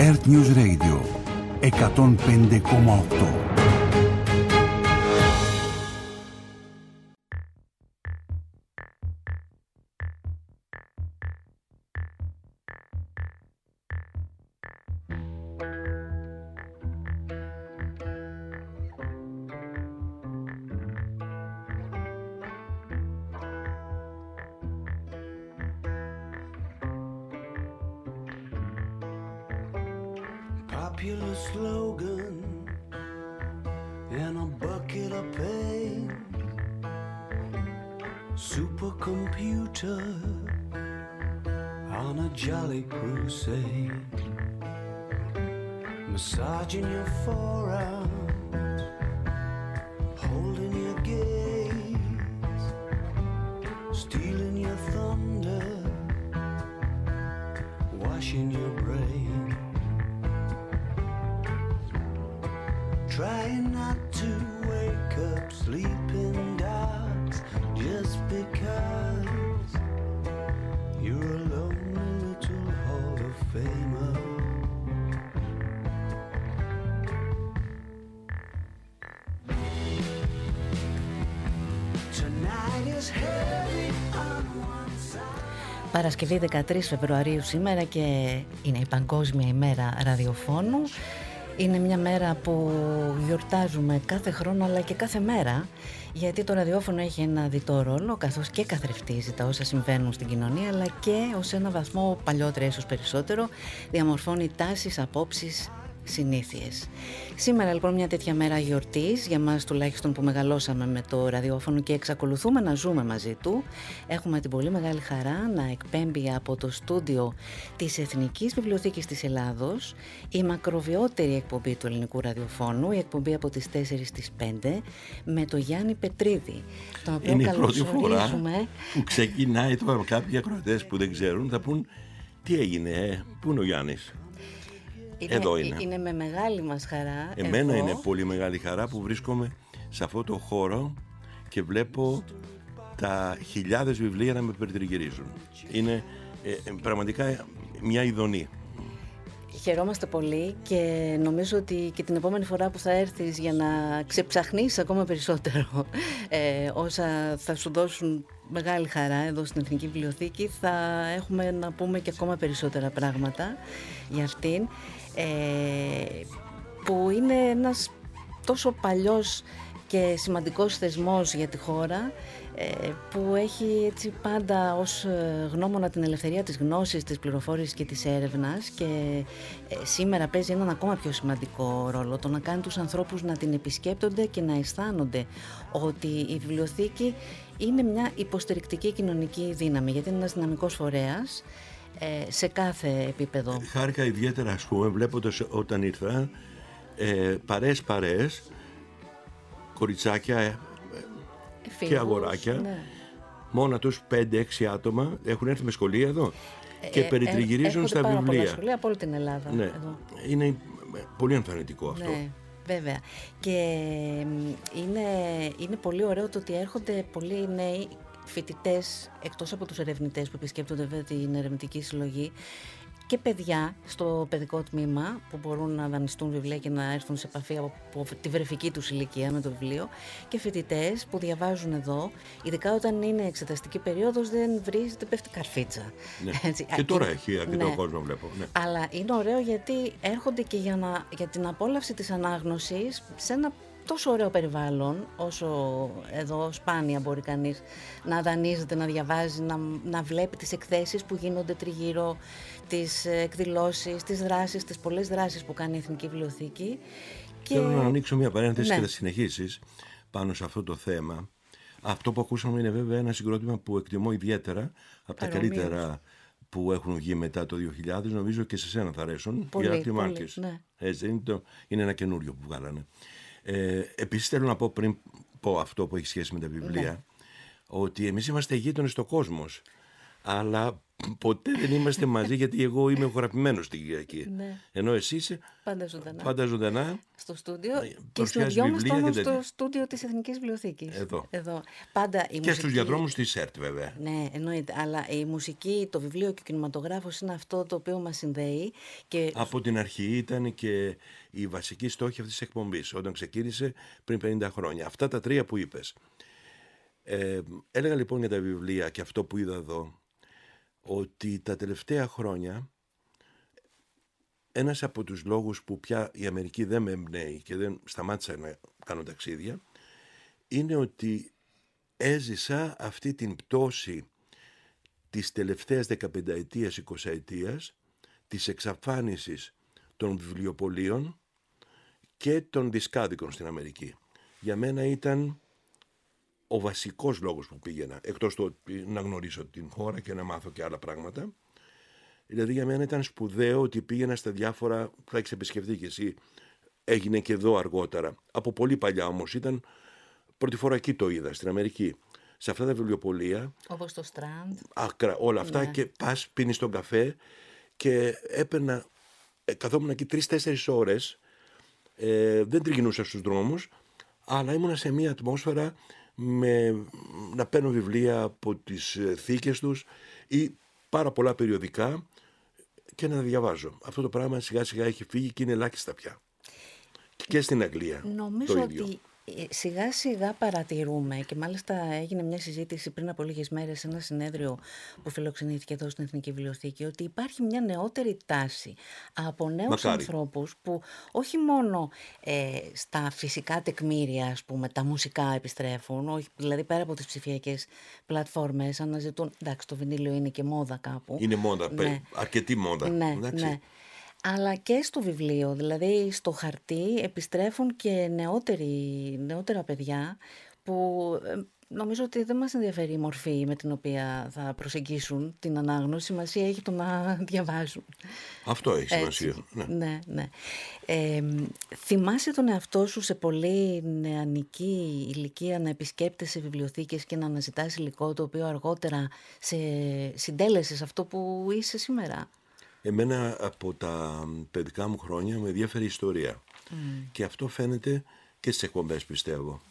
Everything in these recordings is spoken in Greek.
Earth News Radio 105,8. Popular slogan and a bucket of pain. Supercomputer on a jolly crusade. Massaging your forearms, holding your gaze, stealing your thunder, washing your brain. Trying not to wake up sleeping dogs just because you're a lonely little Hall of Famer. Tonight is heavy on one side. Παρασκευή 13 Φεβρουαρίου σήμερα και είναι η Παγκόσμια ημέρα ραδιοφώνου. Είναι μια μέρα που γιορτάζουμε κάθε χρόνο αλλά και κάθε μέρα, γιατί το ραδιόφωνο έχει ένα διτό ρόλο, καθώς και καθρεφτίζει τα όσα συμβαίνουν στην κοινωνία, αλλά και ως ένα βαθμό, παλιότερα ίσως περισσότερο, διαμορφώνει τάσεις, απόψεις, συνήθειες. Σήμερα λοιπόν μια τέτοια μέρα γιορτής, για μας τουλάχιστον που μεγαλώσαμε με το ραδιόφωνο και εξακολουθούμε να ζούμε μαζί του, έχουμε την πολύ μεγάλη χαρά να εκπέμπει από το στούντιο της Εθνικής Βιβλιοθήκης της Ελλάδος η μακροβιότερη εκπομπή του ελληνικού ραδιοφώνου, η εκπομπή από τις 4 στις 5 με το Γιάννη Πετρίδη. Είναι η πρώτη φορά που ξεκινάει τώρα κάποιοι ακροατές που δεν ξέρουν, θα πούν τι έγινε, πού είναι ο Γιάννης. Εδώ είναι. Είναι με μεγάλη μας χαρά. Εμένα είναι πολύ μεγάλη χαρά που βρίσκομαι σε αυτό το χώρο και βλέπω τα χιλιάδες βιβλία να με περιτριγυρίζουν. Είναι πραγματικά μια ειδονή. Χαιρόμαστε πολύ και νομίζω ότι και την επόμενη φορά που θα έρθεις για να ξεψαχνίσεις ακόμα περισσότερο όσα θα σου δώσουν μεγάλη χαρά εδώ στην Εθνική Βιβλιοθήκη, θα έχουμε να πούμε και ακόμα περισσότερα πράγματα για αυτήν, που είναι ένας τόσο παλιός και σημαντικός θεσμός για τη χώρα, που έχει έτσι πάντα ως γνώμονα την ελευθερία της γνώσης, της πληροφόρησης και της έρευνας, και σήμερα παίζει έναν ακόμα πιο σημαντικό ρόλο, το να κάνει τους ανθρώπους να την επισκέπτονται και να αισθάνονται ότι η βιβλιοθήκη είναι μια υποστηρικτική κοινωνική δύναμη, γιατί είναι ένας δυναμικός φορέας σε κάθε επίπεδο. Χάρηκα ιδιαίτερα, ας πούμε, βλέποντας όταν ήρθα παρέες, κοριτσάκια και αγοράκια, ναι. Μόνα τους 5-6 άτομα έχουν έρθει με σχολεία εδώ και περιτριγυρίζουν στα βιβλία. Πολλά σχολεία από όλη την Ελλάδα. Ναι. Εδώ. Είναι πολύ ενθαρρυντικό αυτό. Ναι, βέβαια. Και είναι πολύ ωραίο το ότι έρχονται πολλοί νέοι φοιτητές, εκτός από τους ερευνητές που επισκέπτονται βέβαια την ερευνητική συλλογή, και παιδιά στο παιδικό τμήμα που μπορούν να δανειστούν βιβλία και να έρθουν σε επαφή από τη βρεφική τους ηλικία με το βιβλίο, και φοιτητές που διαβάζουν εδώ, ειδικά όταν είναι εξεταστική περίοδος, δεν βρίζεται, πέφτει καρφίτσα. Ναι. Έτσι. Και τώρα έχει αρκετό κόσμο, βλέπω. Ναι. Αλλά είναι ωραίο γιατί έρχονται και για την απόλαυση της ανάγνωσης σε ένα τόσο ωραίο περιβάλλον, όσο εδώ σπάνια μπορεί κανείς να δανείζεται, να διαβάζει, να βλέπει τις εκθέσεις που γίνονται τριγύρω, τις εκδηλώσεις, τις δράσεις, τις πολλές δράσεις που κάνει η Εθνική Βιβλιοθήκη. Θέλω να ανοίξω μια παρένθεση, ναι, και θα συνεχίσεις πάνω σε αυτό το θέμα. Αυτό που ακούσαμε είναι βέβαια ένα συγκρότημα που εκτιμώ ιδιαίτερα, από τα καλύτερα που έχουν βγει μετά το 2000, νομίζω και σε σένα θα αρέσουν. Πολύ, ναι. Έτσι, είναι ένα καινούριο που βγάλανε. Επίσης θέλω να πω, πριν πω αυτό που έχει σχέση με τα βιβλία, ναι, ότι εμείς είμαστε γείτονες στο κόσμος, αλλά ποτέ δεν είμαστε μαζί, γιατί εγώ είμαι εγγραφημένος στην Κυριακή. Ναι. Ενώ εσύ είσαι Πάντα ζωντανά. Στο στούντιο και συναντιόμαστε όμως στο στούντιο της Εθνικής Βιβλιοθήκης. Εδώ. Πάντα η μουσική... στους διαδρόμους της ΕΡΤ βέβαια. Ναι, εννοείται. Αλλά η μουσική, το βιβλίο και ο κινηματογράφος είναι αυτό το οποίο μας συνδέει. Και... Από την αρχή ήταν και η βασική στόχη αυτής της εκπομπής, όταν ξεκίνησε πριν 50 χρόνια. Αυτά τα τρία που είπες. Έλεγα λοιπόν για τα βιβλία και αυτό που είδα εδώ, ότι τα τελευταία χρόνια ένας από τους λόγους που πια η Αμερική δεν με εμπνέει και δεν σταμάτησα να κάνω ταξίδια, είναι ότι έζησα αυτή την πτώση της τελευταίας 15ετίας, 20ετίας, της εξαφάνισης των βιβλιοπωλείων και των δισκάδικων στην Αμερική. Για μένα ήταν ο βασικός λόγος που πήγαινα, εκτός του να γνωρίσω την χώρα και να μάθω και άλλα πράγματα. Δηλαδή για μένα ήταν σπουδαίο ότι πήγαινα στα διάφορα, θα έχεις επισκεφτεί και εσύ, έγινε και εδώ αργότερα, από πολύ παλιά όμως, ήταν πρώτη φορά εκεί το είδα, στην Αμερική. Σε αυτά τα βιβλιοπωλεία. Όπως το Strand. Άκρα, όλα αυτά, ναι. Και πας, πίνεις τον καφέ και έπαιρνα, καθόμουν εκεί 3-4 ώρες, δεν τριγινούσα στους δρόμους, αλλά ήμουνα σε μια ατμόσφαιρα να παίρνω βιβλία από τις θήκες τους ή πάρα πολλά περιοδικά και να διαβάζω. Αυτό το πράγμα σιγά σιγά έχει φύγει και είναι ελάχιστα πια. Και στην Αγγλία. Νομίζω το ίδιο. Ότι σιγά σιγά παρατηρούμε, και μάλιστα έγινε μια συζήτηση πριν από λίγες μέρες σε ένα συνέδριο που φιλοξενήθηκε εδώ στην Εθνική Βιβλιοθήκη, ότι υπάρχει μια νεότερη τάση από νέους ανθρώπους που όχι μόνο στα φυσικά τεκμήρια, ας πούμε, τα μουσικά επιστρέφουν, όχι, δηλαδή πέρα από τις ψηφιακές πλατφόρμες αναζητούν, εντάξει, το βινίλιο είναι και μόδα κάπου. Είναι μόδα, ναι. Αρκετή μόδα. Ναι, ναι. Αλλά και στο βιβλίο, δηλαδή στο χαρτί επιστρέφουν και νεότερα παιδιά που νομίζω ότι δεν μας ενδιαφέρει η μορφή με την οποία θα προσεγγίσουν την ανάγνωση. Σημασία έχει το να διαβάζουν. Αυτό έχει σημασία. Ναι, ναι. Θυμάσαι τον εαυτό σου σε πολύ νεανική ηλικία να επισκέπτεσαι βιβλιοθήκες και να αναζητάς υλικό το οποίο αργότερα σε συντέλεσε σε αυτό που είσαι σήμερα? Εμένα από τα παιδικά μου χρόνια με ενδιαφέρει η ιστορία. Και αυτό φαίνεται και στις εκπομπές, πιστεύω.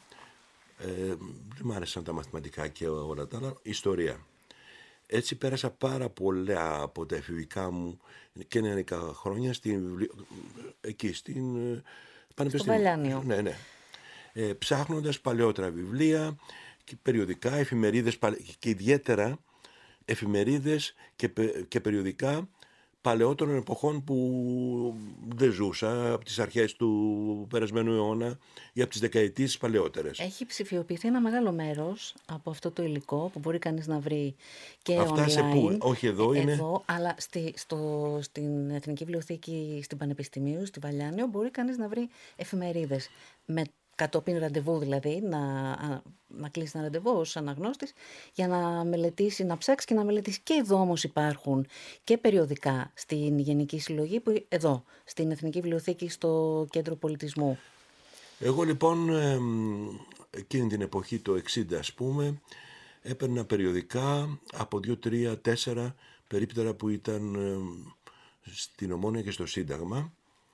Δεν μου άρεσαν τα μαθηματικά και όλα τα άλλα, ιστορία. Έτσι πέρασα πάρα πολλά από τα εφηβικά μου και νεανικά χρόνια εκεί στην Πανεπιστήμιο. Στο Βαλιάνιο. Ναι, ναι. Ψάχνοντας παλαιότερα βιβλία και περιοδικά, εφημερίδες και ιδιαίτερα εφημερίδες και περιοδικά παλαιότερων εποχών που δεν ζούσα, από τις αρχές του περασμένου αιώνα ή από τις δεκαετίες παλαιότερες. Έχει ψηφιοποιηθεί ένα μεγάλο μέρος από αυτό το υλικό που μπορεί κανείς να βρει και αυτά online. Σε πού? Όχι εδώ είναι. Εδώ, αλλά στην Εθνική Βιβλιοθήκη στην Πανεπιστημίου, στη Βαλιάνιο, μπορεί κανείς να βρει εφημερίδες με κατόπιν ραντεβού, δηλαδή να κλείσει ένα ραντεβού ως αναγνώστης για να μελετήσει, να ψάξει και να μελετήσει. Και εδώ όμως υπάρχουν και περιοδικά στην Γενική Συλλογή, που εδώ στην Εθνική Βιβλιοθήκη στο Κέντρο Πολιτισμού. Εγώ λοιπόν εκείνη την εποχή, το 60 ας πούμε, έπαιρνα περιοδικά από 2, 3, 4 περίπτερα που ήταν στην Ομόνοια και στο Σύνταγμα,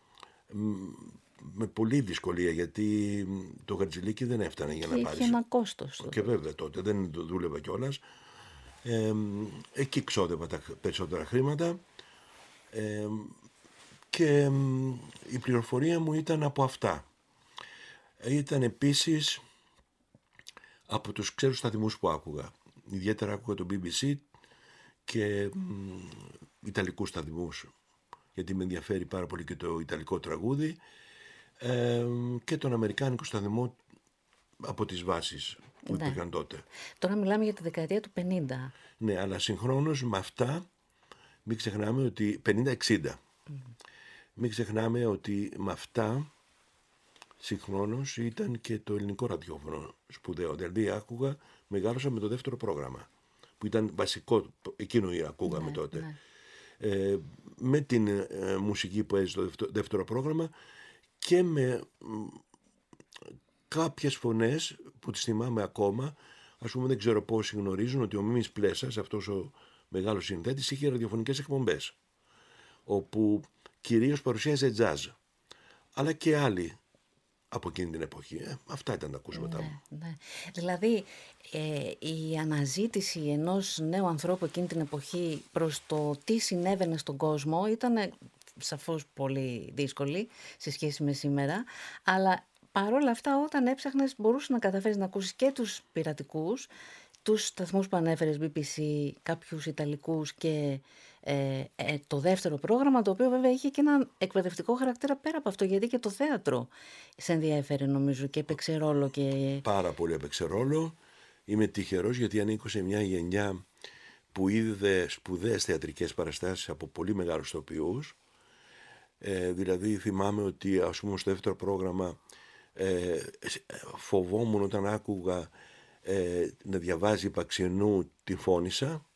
με πολλή δυσκολία, γιατί το γαρτζιλίκι δεν έφτανε για να πάρεις. Είχε ένα κόστος. Και βέβαια τότε δεν δούλευα κιόλας. Εκεί ξόδευα τα περισσότερα χρήματα και η πληροφορία μου ήταν από αυτά. Ήταν επίσης από τους ξένους σταθμούς που άκουγα. Ιδιαίτερα άκουγα το BBC και ιταλικούς σταθμούς, γιατί με ενδιαφέρει πάρα πολύ και το ιταλικό τραγούδι, και τον αμερικάνικο σταθμό από τις βάσεις που υπήρχαν τότε. Τώρα μιλάμε για τη δεκαετία του 50. Ναι, αλλά συγχρόνως με αυτά μην ξεχνάμε ότι 50-60. Μην ξεχνάμε ότι με αυτά συγχρόνως ήταν και το ελληνικό ραδιόφωνο σπουδαίο. Δηλαδή άκουγα, μεγάλωσα με το δεύτερο πρόγραμμα, που ήταν βασικό, εκείνο ακούγαμε τότε. Ναι. Με την μουσική που έζησε το δεύτερο πρόγραμμα και με κάποιες φωνές που τις θυμάμαι ακόμα. Ας πούμε, δεν ξέρω πόσοι γνωρίζουν ότι ο Μίμης Πλέσας, αυτός ο μεγάλος συνθέτης, είχε ραδιοφωνικές εκπομπές, όπου κυρίως παρουσίαζε jazz, αλλά και άλλοι από εκείνη την εποχή. Αυτά ήταν τα ακούσματά μου. Ναι. Δηλαδή, η αναζήτηση ενός νέου ανθρώπου εκείνη την εποχή προς το τι συνέβαινε στον κόσμο ήταν σαφώς πολύ δύσκολη σε σχέση με σήμερα, αλλά παρόλα αυτά όταν έψαχνες μπορούσες να καταφέρεις να ακούσεις και τους πειρατικούς, τους σταθμούς που ανέφερες, BBC, κάποιους ιταλικούς και το δεύτερο πρόγραμμα, το οποίο βέβαια είχε και έναν εκπαιδευτικό χαρακτήρα πέρα από αυτό, γιατί και το θέατρο σε ενδιαφέρε νομίζω και έπαιξε ρόλο. Πάρα πολύ έπαιξε ρόλο. Είμαι τυχερός γιατί ανήκω σε μια γενιά που είδε σπουδαίες θεατρικές παραστάσεις από πολύ μεγάλους ηθοποιούς. Δηλαδή θυμάμαι ότι ας πούμε στο δεύτερο πρόγραμμα φοβόμουν όταν άκουγα να διαβάζει Παξινού τη Φώνησα.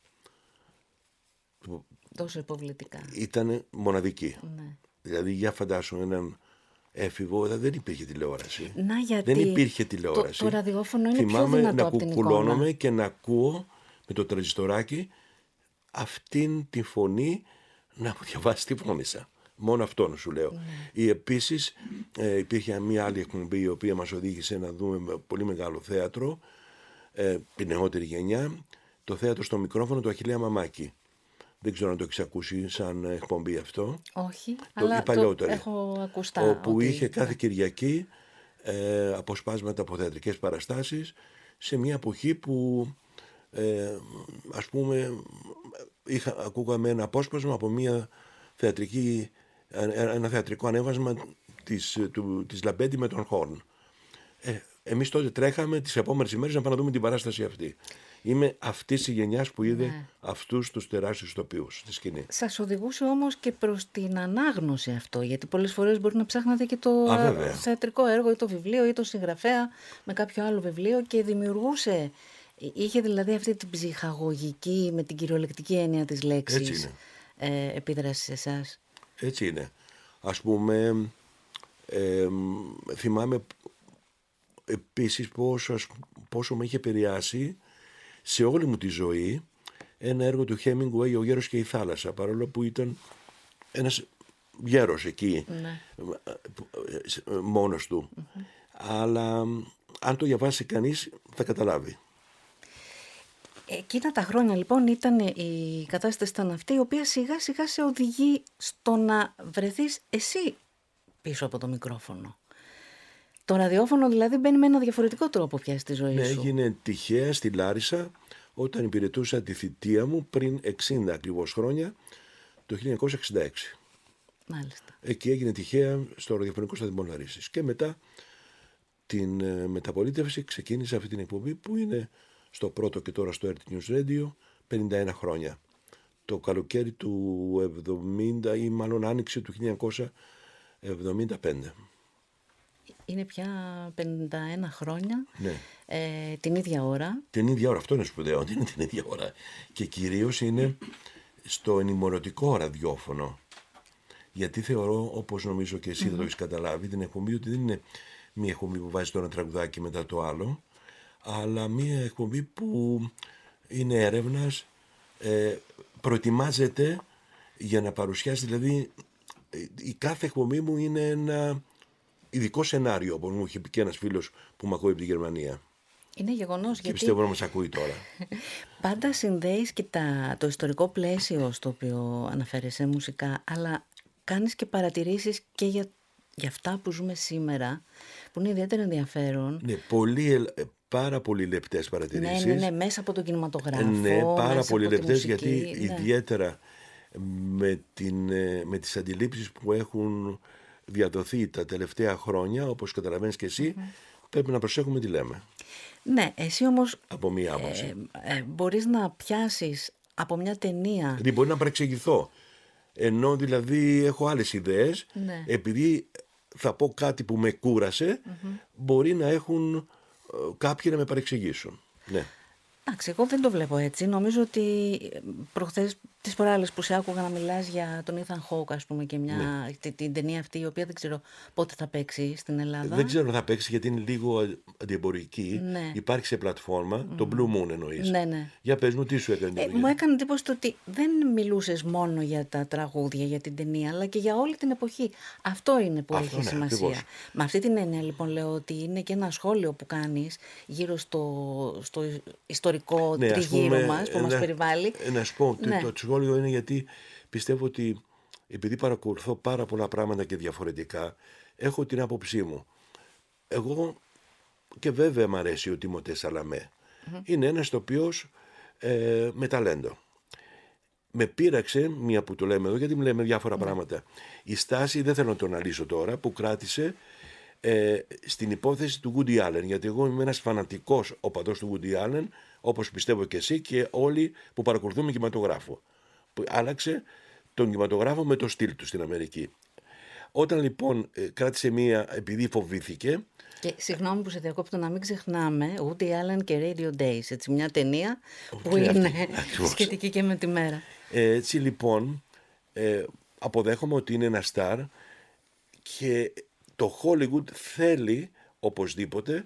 Τόσο υποβλητικά. Ήταν μοναδική. Ναι. Δηλαδή για φαντάσου έναν έφηβο, δεν υπήρχε τηλεόραση. Γιατί δεν υπήρχε τηλεόραση. Το ραδιόφωνο είναι Θυμάμαι πιο δυνατό να από την κουκουλώνομαι εικόνα. και να ακούω με το τραζιστοράκι αυτήν τη φωνή να μου διαβάσει τη Φώνησα. Μόνο αυτό να σου λέω. Ή επίσης υπήρχε μια άλλη εκπομπή η οποία μας οδήγησε να δούμε πολύ μεγάλο θέατρο, την νεότερη γενιά, το θέατρο στο μικρόφωνο του Αχιλλέα Μαμάκη. Δεν ξέρω αν το έχεις ακούσει σαν εκπομπή αυτό. Όχι, αλλά το έχω ακουστά. Όπου είχε κάθε Κυριακή αποσπάσματα από θεατρικές παραστάσεις σε μια εποχή που ας πούμε ακούγαμε ένα απόσπασμα από ένα θεατρικό ανέβασμα της Λαμπέντη με τον Χόρν. Εμείς τότε τρέχαμε τις επόμενες ημέρες να πάμε να δούμε την παράσταση αυτή. Είμαι αυτής της γενιάς που είδε αυτούς τους τεράστιους ηθοποιούς στη σκηνή. Σας οδηγούσε όμως και προς την ανάγνωση αυτό, γιατί πολλές φορές μπορεί να ψάχνατε και το θεατρικό έργο ή το βιβλίο ή το συγγραφέα με κάποιο άλλο βιβλίο και δημιουργούσε, είχε δηλαδή αυτή την ψυχαγωγική με την κυριολεκτική έννοια της λέξης επίδραση σε εσάς. Έτσι είναι. Ας πούμε, θυμάμαι επίσης πόσο με είχε επηρεάσει σε όλη μου τη ζωή ένα έργο του Hemingway, «Ο γέρος και η θάλασσα», παρόλο που ήταν ένας γέρος εκεί, μόνος του. Αλλά αν το διαβάσει κανείς θα καταλάβει. Εκείνα τα χρόνια λοιπόν η κατάσταση ήταν αυτή, η οποία σιγά σιγά σε οδηγεί στο να βρεθείς εσύ πίσω από το μικρόφωνο. Το ραδιόφωνο δηλαδή μπαίνει με ένα διαφορετικό τρόπο πια στη ζωή σου. Έγινε τυχαία στη Λάρισα όταν υπηρετούσα τη θητεία μου πριν 60 ακριβώς χρόνια, το 1966. Μάλιστα. Εκεί έγινε τυχαία στο ραδιοφωνικό σταθμό Λαρίσης. Και μετά την μεταπολίτευση ξεκίνησα αυτή την εκπομπή που είναι στο πρώτο και τώρα στο RT News Radio 51 χρόνια. Το καλοκαίρι του 70 ή μάλλον άνοιξη του 1975. Είναι πια 51 χρόνια, Ναι. την ίδια ώρα. Την ίδια ώρα, αυτό είναι σπουδαίο, είναι την ίδια ώρα. Και κυρίως είναι στο ενημερωτικό ραδιόφωνο. Γιατί θεωρώ, όπως νομίζω και εσύ δεν το έχεις καταλάβει, την εκπομπή ότι δεν είναι μια εκπομπή που βάζει το ένα τραγουδάκι μετά το άλλο, αλλά μια εκπομπή που είναι έρευνας, προετοιμάζεται για να παρουσιάσει, δηλαδή η κάθε εκπομπή μου είναι ένα ειδικό σενάριο, όπως μου είχε πει και ένας φίλος που με ακούει από τη Γερμανία. Είναι γεγονός, Και γιατί πιστεύω να μας ακούει τώρα. πάντα συνδέεις και το ιστορικό πλαίσιο στο οποίο αναφέρεσαι μουσικά, αλλά κάνεις και παρατηρήσεις και για αυτά που ζούμε σήμερα, που είναι ιδιαίτερα ενδιαφέρον. Ναι, πάρα πολύ λεπτές παρατηρήσεις. Ναι, μέσα από τον κινηματογράφο. Ναι, πάρα μέσα πολύ από τη λεπτές, μουσική, γιατί ιδιαίτερα με τις αντιλήψεις που έχουν διαδοθεί τα τελευταία χρόνια, όπως καταλαβαίνεις και εσύ, πρέπει να προσέχουμε τι λέμε. Ναι, εσύ όμως Από μία άποψη. μπορείς να πιάσεις από μια ταινία. Δηλαδή μπορεί να παρεξηγηθώ. Ενώ δηλαδή έχω άλλες ιδέες, Ναι. επειδή θα πω κάτι που με κούρασε, μπορεί να έχουν κάποιοι να με παρεξηγήσουν. Ναι. Εντάξει, εγώ δεν το βλέπω έτσι. Νομίζω ότι προχθές Τις προάλλες που σε άκουγα να μιλάς για τον Ethan Hawke, ας πούμε, και την ταινία αυτή, η οποία δεν ξέρω πότε θα παίξει στην Ελλάδα. Δεν ξέρω αν θα παίξει, γιατί είναι λίγο αντιεμπορική. Ναι. Υπάρχει σε πλατφόρμα, το Blue Moon εννοείς. Ναι. Για πες μου, τι σου έκανε. Μου έκανε εντύπωση το ότι δεν μιλούσες μόνο για τα τραγούδια, για την ταινία, αλλά και για όλη την εποχή. Αυτό είναι που έχει σημασία. Ακριβώς. Με αυτή την έννοια, λοιπόν, λέω ότι είναι και ένα σχόλιο που κάνεις γύρω στο ιστορικό τριγύρω μας, που μας περιβάλλει. Να σου πω, το σχόλιο είναι γιατί πιστεύω ότι, επειδή παρακολουθώ πάρα πολλά πράγματα και διαφορετικά, έχω την άποψή μου. Εγώ, και βέβαια μ' αρέσει ο Τιμωτέ Σαλαμέ. Είναι ένας τοπιός με ταλέντο. Με πείραξε, μία που το λέμε εδώ, γιατί λέμε διάφορα πράγματα, η στάση, δεν θέλω να το αναλύσω τώρα, που κράτησε στην υπόθεση του Woody Allen, γιατί εγώ είμαι ένας φανατικός οπαδός του Woody Allen, όπως πιστεύω και εσύ και όλοι που παρακολουθούμε κινηματογράφο, που άλλαξε τον κινηματογράφο με το στυλ του στην Αμερική. Όταν λοιπόν κράτησε μία, επειδή φοβήθηκε. Και συγγνώμη που σε διακόπτω, να μην ξεχνάμε Woody Allen και Radio Days, έτσι, μια ταινία που είναι σχετική και με τη μέρα. Έτσι λοιπόν αποδέχομαι ότι είναι ένα στάρ και το Hollywood θέλει οπωσδήποτε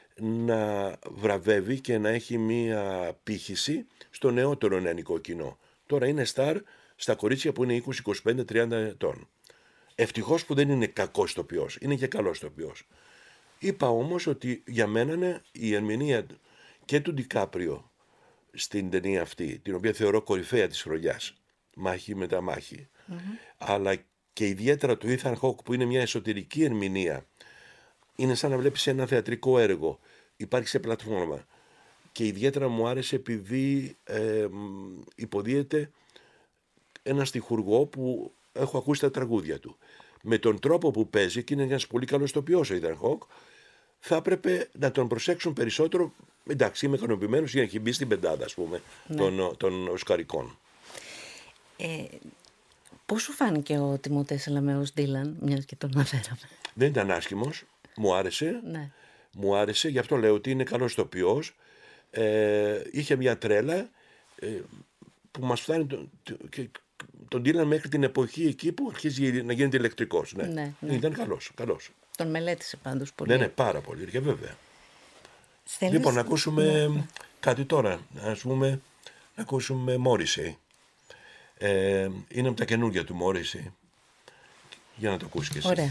να βραβεύει και να έχει μία πύχηση στο νεότερο νεανικό κοινό. Τώρα είναι στάρ στα κορίτσια που είναι 20, 25, 30 ετών. Ευτυχώς που δεν είναι κακός τοπιός, είναι και καλός τοπιός. Είπα όμως ότι για μένα είναι η ερμηνεία και του Ντικάπριο στην ταινία αυτή, την οποία θεωρώ κορυφαία της χρονιάς, μάχη μετά μάχη, αλλά και ιδιαίτερα του Ethan Hawke, που είναι μια εσωτερική ερμηνεία. Είναι σαν να βλέπεις ένα θεατρικό έργο, υπάρχει σε πλατφόρμα, και ιδιαίτερα μου άρεσε επειδή υποδίεται ένα στιχουργό που έχω ακούσει τα τραγούδια του. Με τον τρόπο που παίζει, και είναι ένας πολύ καλός τοπιός ο Ethan Hawke, θα έπρεπε να τον προσέξουν περισσότερο. Εντάξει, είμαι ικανοποιημένος για να έχει μπει στην πεντάδα, ας πούμε, των Οσκαρικών. Πώς σου φάνηκε ο Τιμωτέ Σαλαμέ ως Ντίλαν, μιας και τον αναφέραμε? Δεν ήταν άσχημος, μου άρεσε. Ναι. Μου άρεσε, γι' αυτό λέω ότι είναι καλός τοπιός. Είχε μια τρέλα που μας φτάνει τον Ντίλαν μέχρι την εποχή εκεί που αρχίζει να γίνεται ηλεκτρικός. Ναι. Ήταν καλός. Τον μελέτησε πάντως πολύ. Ναι, πάρα πολύ, και βέβαια. Λοιπόν, να ακούσουμε κάτι τώρα. Ας πούμε, να ακούσουμε Morrissey. Είναι από τα καινούργια του Morrissey. Για να το ακούσεις και εσύ. Ωραία.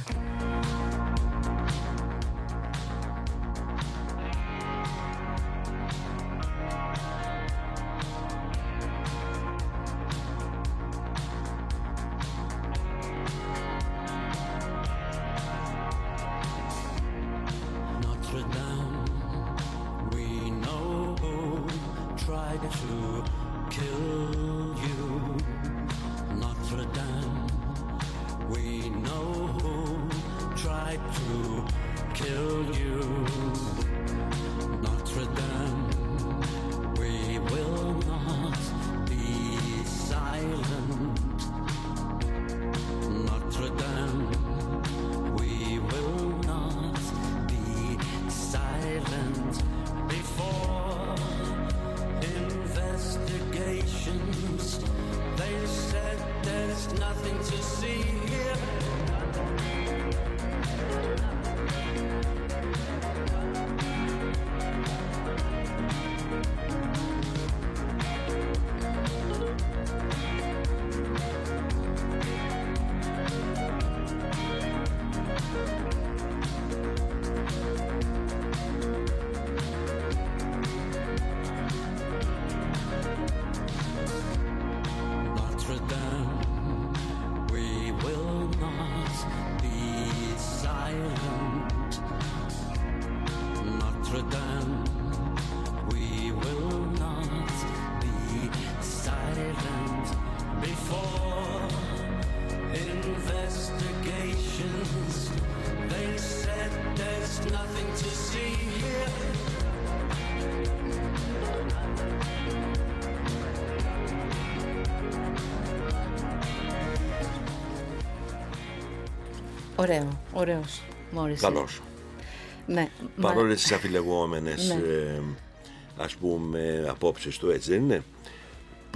Ωραίος Morrissey. Καλός. Ναι. Παρόλες τις αφιλεγόμενες ας πούμε απόψεις του, έτσι δεν είναι,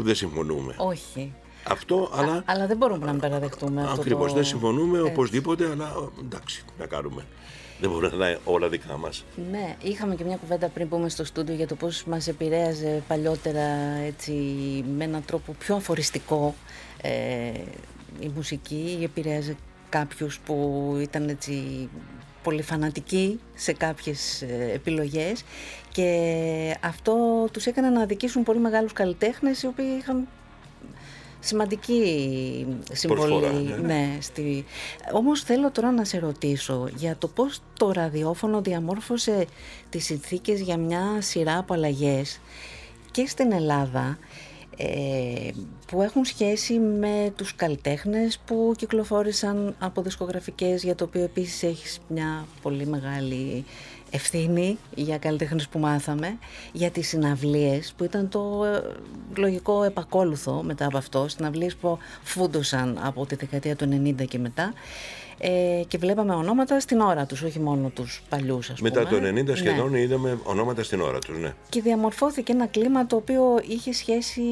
που δεν συμφωνούμε. Όχι. Αυτό, αλλά δεν μπορούμε να παραδεχτούμε αυτό. Ακριβώς, δεν συμφωνούμε οπωσδήποτε, αλλά εντάξει, να κάνουμε. Δεν μπορεί να είναι όλα δικά μας. Ναι, είχαμε και μια κουβέντα πριν πούμε στο στούντιο για το πώς μας επηρέαζε παλιότερα έτσι, με έναν τρόπο πιο αφοριστικό η μουσική, επηρέαζε κάποιους που ήταν έτσι πολύ φανατικοί σε κάποιες επιλογές και αυτό τους έκανε να αδικήσουν πολύ μεγάλους καλλιτέχνες οι οποίοι είχαν σημαντική συμβολή. Ναι. Όμως θέλω τώρα να σε ρωτήσω για το πώς το ραδιόφωνο διαμόρφωσε τις συνθήκες για μια σειρά από αλλαγές και στην Ελλάδα που έχουν σχέση με τους καλλιτέχνες που κυκλοφόρησαν από δισκογραφικές, για το οποίο επίσης έχεις μια πολύ μεγάλη ευθύνη για καλλιτέχνες που μάθαμε, για τις συναυλίες που ήταν το λογικό επακόλουθο μετά από αυτό, συναυλίες που φούντωσαν από τη δεκαετία του 90 και μετά και βλέπαμε ονόματα στην ώρα τους, όχι μόνο τους παλιούς ας πούμε. Μετά το 90 σχεδόν είδαμε ονόματα στην ώρα τους, ναι. Και διαμορφώθηκε ένα κλίμα το οποίο είχε σχέση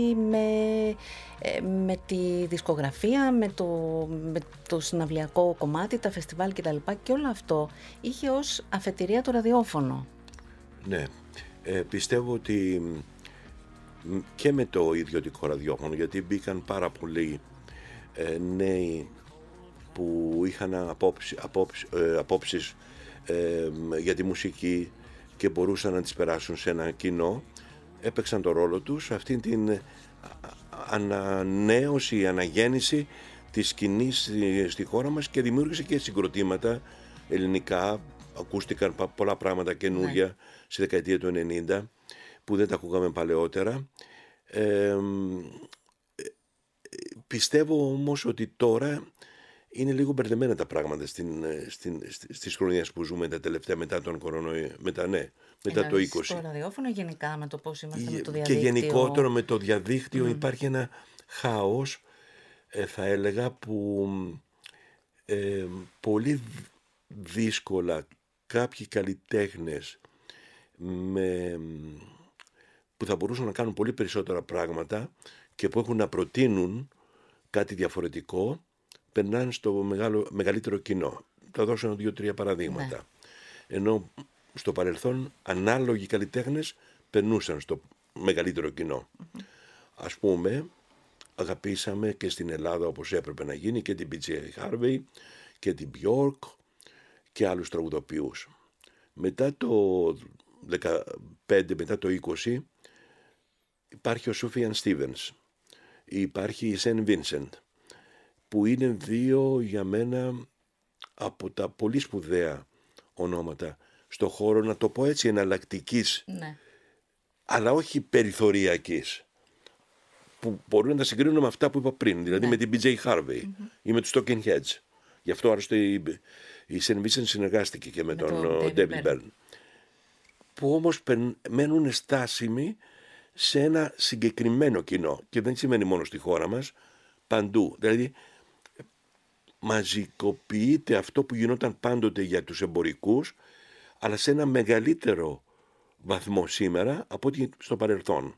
με τη δισκογραφία, με το συναυλιακό κομμάτι, τα φεστιβάλ κτλ. Και όλο αυτό είχε ως αφετηρία το ραδιόφωνο. Ναι, πιστεύω ότι και με το ιδιωτικό ραδιόφωνο, γιατί μπήκαν πάρα πολλοί νέοι που είχαν απόψεις για τη μουσική και μπορούσαν να τις περάσουν σε ένα κοινό, έπαιξαν το ρόλο τους αυτήν την ανανέωση, αναγέννηση της σκηνής στη χώρα μας και δημιούργησε και συγκροτήματα ελληνικά. Ακούστηκαν πολλά πράγματα καινούργια στη δεκαετία του 90 που δεν τα ακούγαμε παλαιότερα. Πιστεύω όμως ότι τώρα είναι λίγο μπερδεμένα τα πράγματα στις χρονιές που ζούμε τα τελευταία μετά τον κορονοϊό, μετά το 20. Στο ραδιόφωνο γενικά με το πώς είμαστε με το διαδίκτυο. Και γενικότερα με το διαδίκτυο υπάρχει ένα χάος, θα έλεγα, που πολύ δύσκολα κάποιοι καλλιτέχνες που θα μπορούσαν να κάνουν πολύ περισσότερα πράγματα και που έχουν να προτείνουν κάτι διαφορετικό, περνάνε στο μεγαλύτερο κοινό. Θα δώσω 2-3 παραδείγματα. Ναι. Ενώ στο παρελθόν ανάλογοι καλλιτέχνες περνούσαν στο μεγαλύτερο κοινό. Ας πούμε, αγαπήσαμε και στην Ελλάδα όπως έπρεπε να γίνει και την PJ Harvey και την Björk και άλλους τραγουδοποιούς. Μετά το 15, μετά το 20 υπάρχει ο Sufjan Stevens, υπάρχει η St. Vincent, που είναι δύο για μένα από τα πολύ σπουδαία ονόματα στο χώρο, να το πω έτσι, εναλλακτικής, αλλά όχι περιθωριακής, που μπορούν να τα συγκρίνουν με αυτά που είπα πριν, δηλαδή με την PJ Harvey ή με τους Talking Heads. Γι' αυτό άλλωστε η St. Vincent συνεργάστηκε και με τον David Byrne, που όμως μένουν στάσιμοι σε ένα συγκεκριμένο κοινό, και δεν σημαίνει μόνο στη χώρα μας, παντού. Δηλαδή μαζικοποιείται αυτό που γινόταν πάντοτε για τους εμπορικούς, αλλά σε ένα μεγαλύτερο βαθμό σήμερα από ό,τι στο παρελθόν.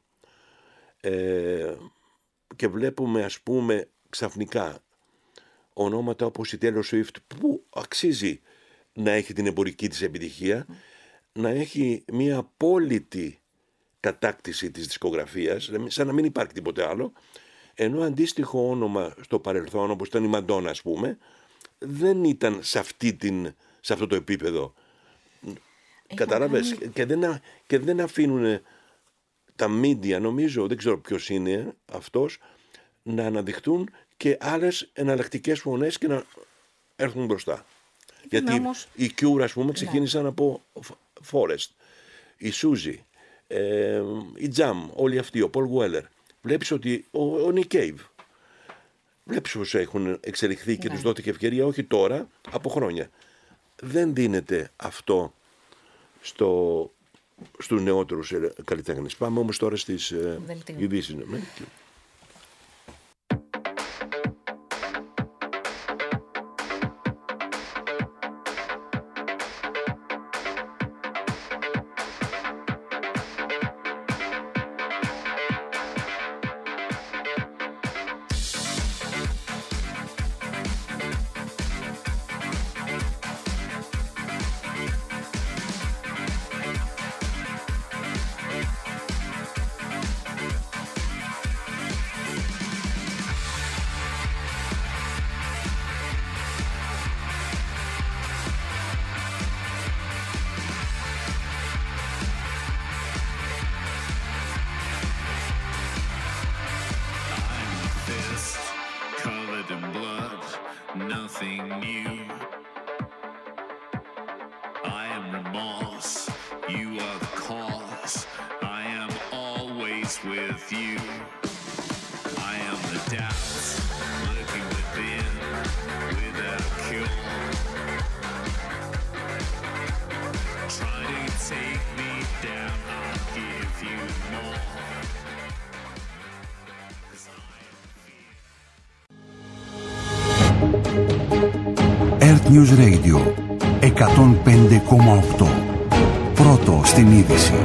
Και βλέπουμε, ας πούμε, ξαφνικά ονόματα όπως η Taylor Swift, που αξίζει να έχει την εμπορική της επιτυχία, να έχει μια απόλυτη κατάκτηση της δισκογραφίας, σαν να μην υπάρχει τίποτε άλλο, ενώ αντίστοιχο όνομα στο παρελθόν, όπως ήταν η Madonna, ας πούμε, δεν ήταν σε αυτό το επίπεδο. Κατάλαβες? Και δεν αφήνουν τα media, νομίζω, δεν ξέρω ποιος είναι αυτός, να αναδειχτούν και άλλες εναλλακτικές φωνές και να έρθουν μπροστά. Γιατί όμως οι Cure, ας πούμε, ξεκίνησαν από Forest, η Suzy, η Jam, όλοι αυτοί, ο Paul Weller. Βλέπεις ότι ο Nick Cave, βλέπεις πως έχουν εξελιχθεί και τους δόθηκε ευκαιρία, όχι τώρα, από χρόνια. Δεν δίνεται αυτό στους νεότερους καλλιτέχνες. Πάμε όμως τώρα στις ειδήσεις. mud and blood, nothing new. I am remorse, you are the cause. I am always with you. I am the doubt, lurking within, without a cure. Try to take me down, I'll give you more. 'Cause I am fear. Earth News Radio 105,8. Πρώτο στην είδηση.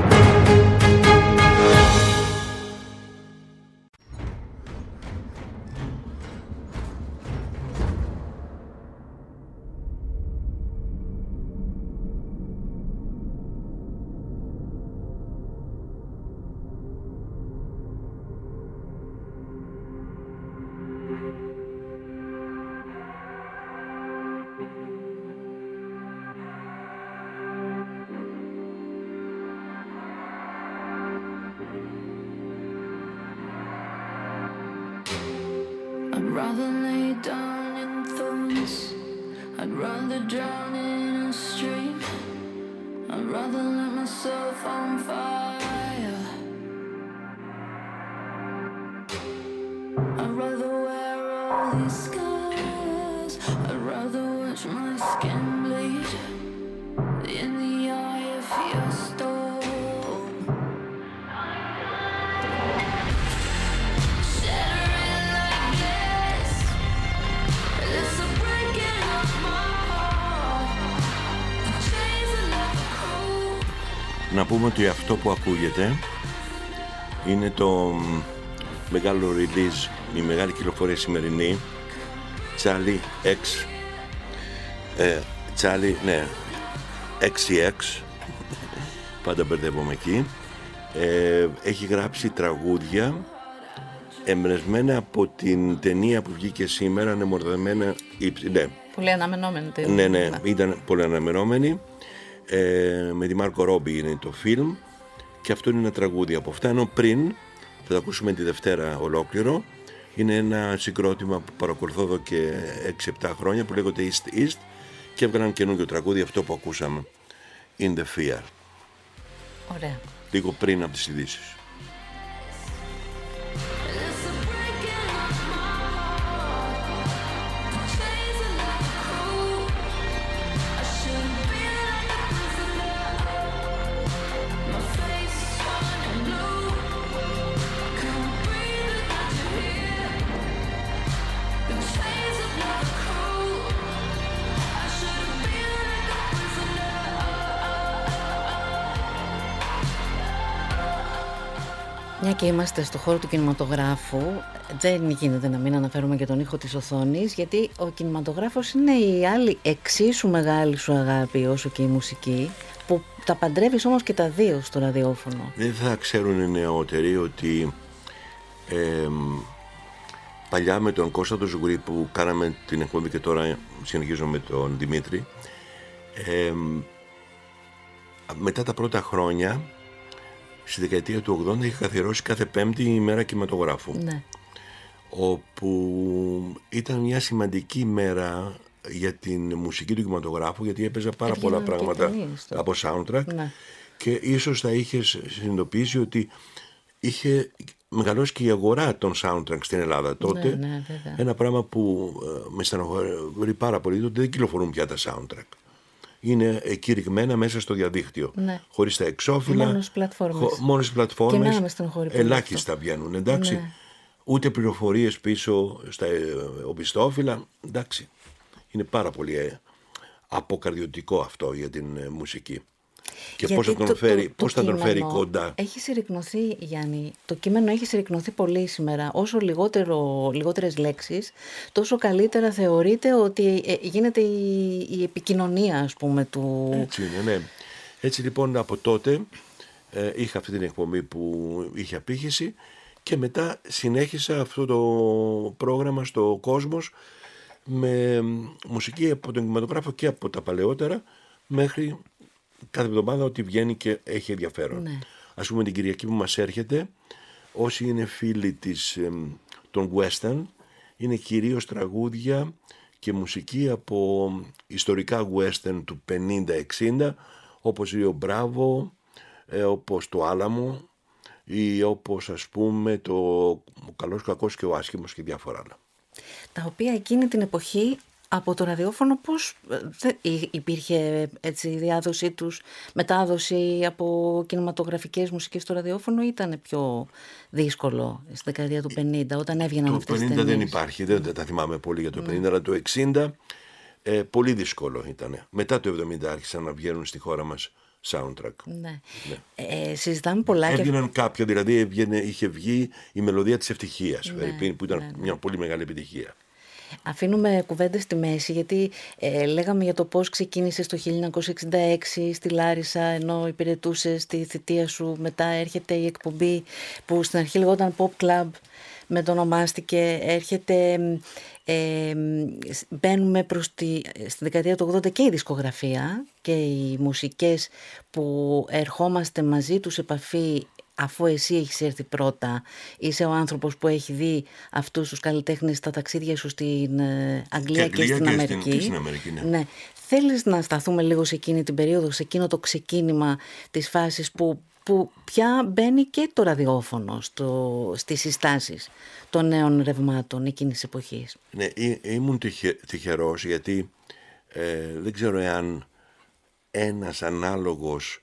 I'd rather lay down in thorns. I'd rather drown in a stream. I'd rather let myself on fire. I'd rather wear all these scars. I'd rather watch my skin bleed in the eye of your storm. Shattering like glass. It's a breaking of my heart. The chains are never cold. Να πούμε ότι αυτό που ακούγεται είναι το μεγάλο release, η μεγάλη κυκλοφορία σημερινή, Charlie X, Charlie, ναι, XCX, πάντα μπερδεύομαι εκεί. Έχει γράψει τραγούδια εμπνευσμένα από την ταινία που βγήκε σήμερα, ανεμορδεμένα, ναι. Πολύ αναμενόμενη ταινία. Ναι, ήταν πολύ αναμενόμενη. Με τη Μάρκο Ρόμπι είναι το φιλμ και αυτό είναι ένα τραγούδι από αυτά, ενώ πριν θα το ακούσουμε τη Δευτέρα ολόκληρο. Είναι ένα συγκρότημα που παρακολουθώ εδώ και 6-7 χρόνια που λέγονται East East και έβγαλαν καινούργιο τραγούδι, αυτό που ακούσαμε, In the Fear. Ωραία. Λίγο πριν από τις ειδήσεις. It's a breaking of my heart. The chains are never cold. I shouldn't be like a prisoner. My face is running blue. I can't breathe without you here. The chains are never cold. I shouldn't be like a prisoner. Μια και είμαστε στο χώρο του κινηματογράφου, δεν γίνεται να μην αναφέρουμε και τον ήχο της οθόνης, γιατί ο κινηματογράφος είναι η άλλη εξίσου μεγάλη σου αγάπη όσο και η μουσική, που τα παντρεύεις όμως και τα δύο στο ραδιόφωνο. Δεν θα ξέρουν οι νεότεροι ότι παλιά με τον Κώστα τον Ζουγρή που κάναμε την εκπομπή και τώρα συνεχίζω με τον Δημήτρη, μετά τα πρώτα χρόνια στη δεκαετία του 80 είχε καθιερώσει κάθε Πέμπτη ημέρα κινηματογράφου, Ναι. όπου ήταν μια σημαντική μέρα για την μουσική του κινηματογράφου, γιατί έπαιζε πάρα πολλά Έβγαιναν και πράγματα ταινίες τότε. από soundtrack, Ναι. και ίσως θα είχες συνειδητοποιήσει ότι είχε μεγαλώσει και η αγορά των soundtrack στην Ελλάδα τότε. Ναι, βέβαια. Ένα πράγμα που με στενοχωρεί πάρα πολύ, ότι δεν κυκλοφορούν πια τα soundtrack. Είναι κηρυγμένα μέσα στο διαδίκτυο. Ναι. Χωρίς τα εξώφυλλα. Μόνο στις πλατφόρμες. Μόνο στις πλατφόρμες. Και εμένα με στενοχωρεί πολύ ελάχιστα αυτό. βγαίνουν, εντάξει. Ναι. Ούτε πληροφορίες πίσω στα οπισθόφυλλα. Εντάξει. Είναι πάρα πολύ αποκαρδιωτικό αυτό για την μουσική. Και πώς θα τον φέρει, πώς θα τον φέρει κοντά. Έχει συρρικνωθεί, Γιάννη, το κείμενο έχει συρρικνωθεί πολύ σήμερα. Όσο λιγότερες λέξεις, τόσο καλύτερα θεωρείται ότι γίνεται η επικοινωνία, ας πούμε, του... Έτσι είναι, ναι. Έτσι λοιπόν από τότε είχα αυτή την εκπομπή που είχε απήχηση και μετά συνέχισα αυτό το πρόγραμμα στο Κόσμος με μουσική από τον κινηματογράφο και από τα παλαιότερα μέχρι κάθε εβδομάδα ότι βγαίνει και έχει ενδιαφέρον. Ναι. Ας πούμε την Κυριακή που μας έρχεται, όσοι είναι φίλοι των Western, είναι κυρίως τραγούδια και μουσική από ιστορικά western του 50-60, όπως ο Μπράβο, όπως το Άλαμο ή όπως ας πούμε το ο Καλός, Κακός και ο Άσχημος και διάφορα άλλα. Τα οποία εκείνη την εποχή από το ραδιόφωνο πώς υπήρχε έτσι η διάδοσή τους, μετάδοση από κινηματογραφικές μουσικές στο ραδιόφωνο, ή ήταν πιο δύσκολο στη δεκαετία του 50 όταν έβγαιναν Το αυτές τις 50 ταινίες? δεν υπάρχει, δεν τα θυμάμαι πολύ για το 50, αλλά το 60 πολύ δύσκολο ήταν. Μετά το 70 άρχισαν να βγαίνουν στη χώρα μας soundtrack. Ναι. Συζητάμε πολλά και Έβγαιναν κάποια, δηλαδή είχε βγει η Μελωδία της Ευτυχίας, που ήταν μια πολύ μεγάλη επιτυχία. αφήνουμε κουβέντες στη μέση, γιατί λέγαμε για το πώς ξεκίνησες το 1966 στη Λάρισα, ενώ υπηρετούσες τη θητεία σου. Μετά έρχεται η εκπομπή που στην αρχή λεγόταν Pop Club, μετονομάστηκε, έρχεται, μπαίνουμε στη δεκαετία του 80 και η δισκογραφία και οι μουσικές που ερχόμαστε μαζί τους σε επαφή. Αφού εσύ έχεις έρθει πρώτα, είσαι ο άνθρωπος που έχει δει αυτούς τους καλλιτέχνες στα ταξίδια σου στην Αγγλία και στην Αμερική. Και στην Αμερική, ναι. Ναι. Θέλεις να σταθούμε λίγο σε εκείνη την περίοδο, σε εκείνο το ξεκίνημα της φάσης που πια μπαίνει και το ραδιόφωνο στις συστάσεις των νέων ρευμάτων εκείνης της εποχής? Ναι, ήμουν τυχερός, γιατί δεν ξέρω εάν ένας ανάλογος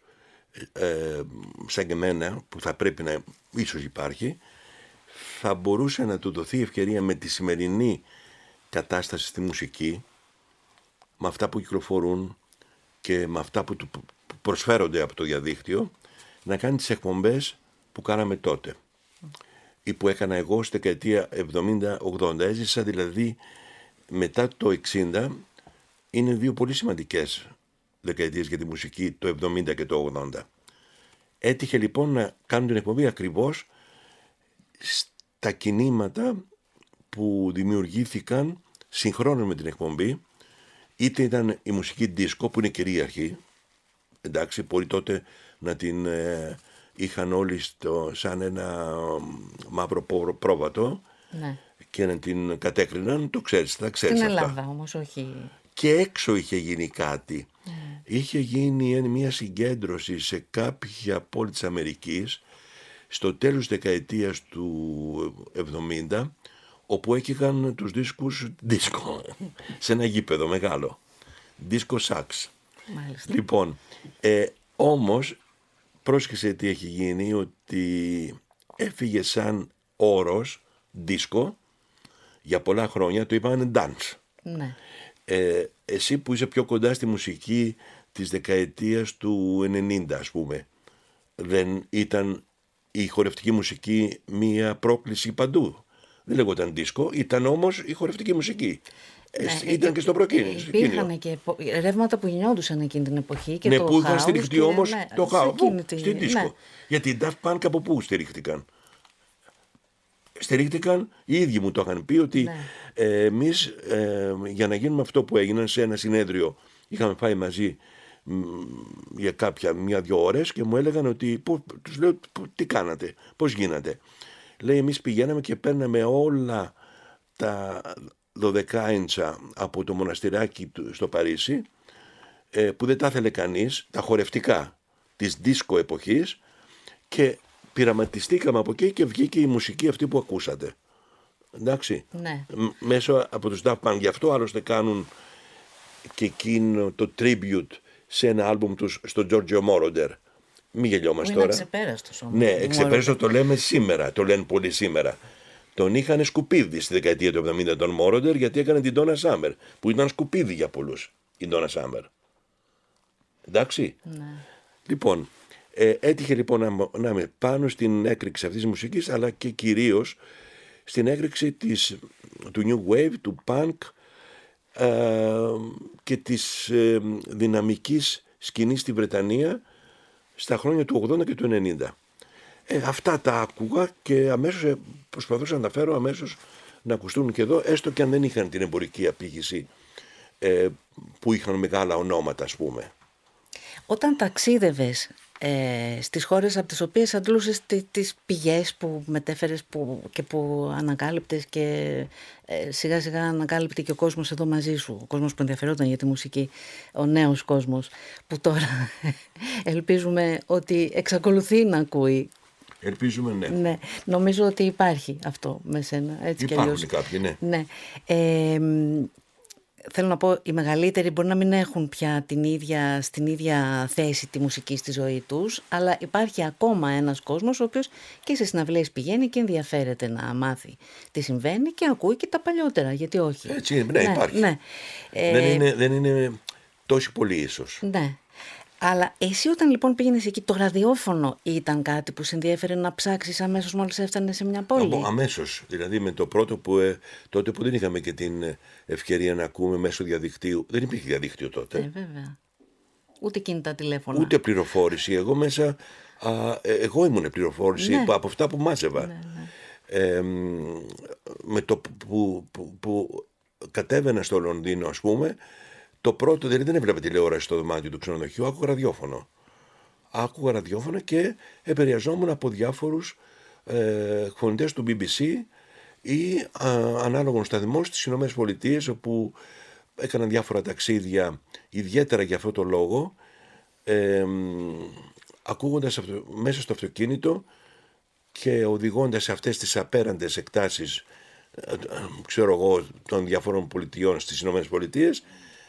σαν και εμένα, που θα πρέπει να ίσως υπάρχει, θα μπορούσε να του δοθεί ευκαιρία με τη σημερινή κατάσταση στη μουσική, με αυτά που κυκλοφορούν και με αυτά που του προσφέρονται από το διαδίκτυο, να κάνει τις εκπομπές που κάναμε τότε ή που έκανα εγώ στη δεκαετία 70-80. Έζησα δηλαδή μετά το 60. Είναι δύο πολύ σημαντικές δεκαετίες για τη μουσική, το 70 και το 80. Έτυχε λοιπόν να κάνουν την εκπομπή ακριβώς στα κινήματα που δημιουργήθηκαν συγχρόνως με την εκπομπή. Είτε ήταν η μουσική δίσκο, που είναι κυρίαρχη, εντάξει, πολλοί τότε να την είχαν όλοι σαν ένα μαύρο πρόβατο, ναι, και να την κατέκριναν, το ξέρεις, τα ξέρεις στην αυτά. Ελλάδα όμως, όχι. Και έξω είχε γίνει κάτι. Είχε γίνει μια συγκέντρωση σε κάποια πόλη της Αμερικής στο τέλος της δεκαετίας του 70, όπου έκυγαν τους δίσκους δίσκο σε ένα γήπεδο μεγάλο, δίσκο σάξ. Μάλιστα. Λοιπόν, όμως πρόσεξε τι έχει γίνει, ότι έφυγε σαν όρος δίσκο για πολλά χρόνια, το είπαν dance. Ναι. Εσύ που είσαι πιο κοντά στη μουσική της δεκαετίας του 90, ας πούμε, δεν ήταν η χορευτική μουσική μία πρόκληση παντού? Δεν λέγονταν δίσκο, ήταν όμως η χορευτική μουσική. Ναι, ήταν και στο προκίνημα. Υπήρχαν και ρεύματα που γινόντουσαν εκείνη την εποχή και ναι, το που είχαν στηριχτεί όμως ναι, το χάος στη δίσκο. Ναι. Γιατί οι Daft Punk από πού στηρίχτηκαν? Στηρίχτηκαν, οι ίδιοι μου το είχαν πει, ότι ναι, εμείς για να γίνουμε αυτό που έγιναν, σε ένα συνέδριο είχαμε πάει μαζί για μια-δυο ώρες και μου έλεγαν ότι, τους λέω, τι κάνατε, πώς γίνατε? Λέει, εμείς πηγαίναμε και παίρναμε όλα τα 12 από το μοναστηράκι στο Παρίσι, που δεν τα ήθελε κανείς, τα χορευτικά της δίσκο εποχής, και πειραματιστήκαμε από εκεί και βγήκε η μουσική αυτή που ακούσατε. Εντάξει. Ναι. Μέσω από τους Daft Punk. Γι' αυτό άλλωστε κάνουν και εκείνο το tribute σε ένα άλμπουμ τους στο Giorgio Moroder. Μην γελιόμαστε τώρα. Είναι εξεπέραστος όμως. Ναι, εξεπέραστο το λέμε σήμερα. Το λένε πολύ σήμερα. Τον είχαν σκουπίδι στη δεκαετία του 70 τον Moroder, γιατί έκανε την Donna Summer, που ήταν σκουπίδι για πολλούς η Donna Summer. Εντάξει. Ναι. Λοιπόν, έτυχε λοιπόν να είμαι πάνω στην έκρηξη αυτής της μουσικής, αλλά και κυρίως στην έκρηξη του New Wave, του Punk και της δυναμικής σκηνής στη Βρετανία στα χρόνια του 80 και του 90. Αυτά τα άκουγα και αμέσως προσπαθούσα να τα φέρω αμέσως να ακουστούν και εδώ, έστω και αν δεν είχαν την εμπορική απήχηση που είχαν μεγάλα ονόματα, ας πούμε. Όταν ταξίδευες στις χώρες από τις οποίες αντλούσες τις πηγές που μετέφερες και που ανακάλυπτες και σιγά σιγά ανακάλυπτε και ο κόσμος εδώ μαζί σου, ο κόσμος που ενδιαφερόταν για τη μουσική, ο νέος κόσμος που τώρα ελπίζουμε ότι εξακολουθεί να ακούει. Ελπίζουμε, ναι. Ναι, νομίζω ότι υπάρχει αυτό με σένα, έτσι κι αλλιώς. Υπάρχουν κάποιοι, ναι. Ναι. Θέλω να πω, οι μεγαλύτεροι μπορεί να μην έχουν πια στην ίδια θέση τη μουσική στη ζωή τους, αλλά υπάρχει ακόμα ένας κόσμος ο οποίος και σε συναυλίες πηγαίνει και ενδιαφέρεται να μάθει τι συμβαίνει και ακούει και τα παλιότερα, γιατί όχι. Έτσι είναι, ναι, υπάρχει. Ναι. Δεν είναι τόσο πολύ ίσως. Ναι. Αλλά εσύ όταν λοιπόν πήγαινες εκεί, το ραδιόφωνο ήταν κάτι που σε ενδιαφέρε να ψάξεις αμέσως μόλις έφτανες σε μια πόλη? Αμέσως. Δηλαδή με το πρώτο που τότε που δεν είχαμε και την ευκαιρία να ακούμε μέσω διαδικτύου. Δεν υπήρχε διαδίκτυο τότε. Βέβαια. Ούτε κινητά τηλέφωνα. Ούτε πληροφόρηση. Εγώ ήμουν πληροφόρηση από αυτά που μάζευα. Ναι. Με το που κατέβαινα στο Λονδίνο, ας πούμε, το πρώτο, δηλαδή δεν έβλεπα τηλεόραση στο δωμάτιο του ξενοδοχείου, άκουγα ραδιόφωνο και επηρεαζόμουν από διάφορους εκφωνητές του BBC ή ανάλογων σταθμών στις Ηνωμένες Πολιτείες, όπου έκαναν διάφορα ταξίδια ιδιαίτερα για αυτό το λόγο, ακούγοντας μέσα στο αυτοκίνητο και οδηγώντας σε αυτές τις απέραντες εκτάσεις, ξέρω εγώ, των διαφόρων πολιτιών στις Ηνωμένες Πολιτείες,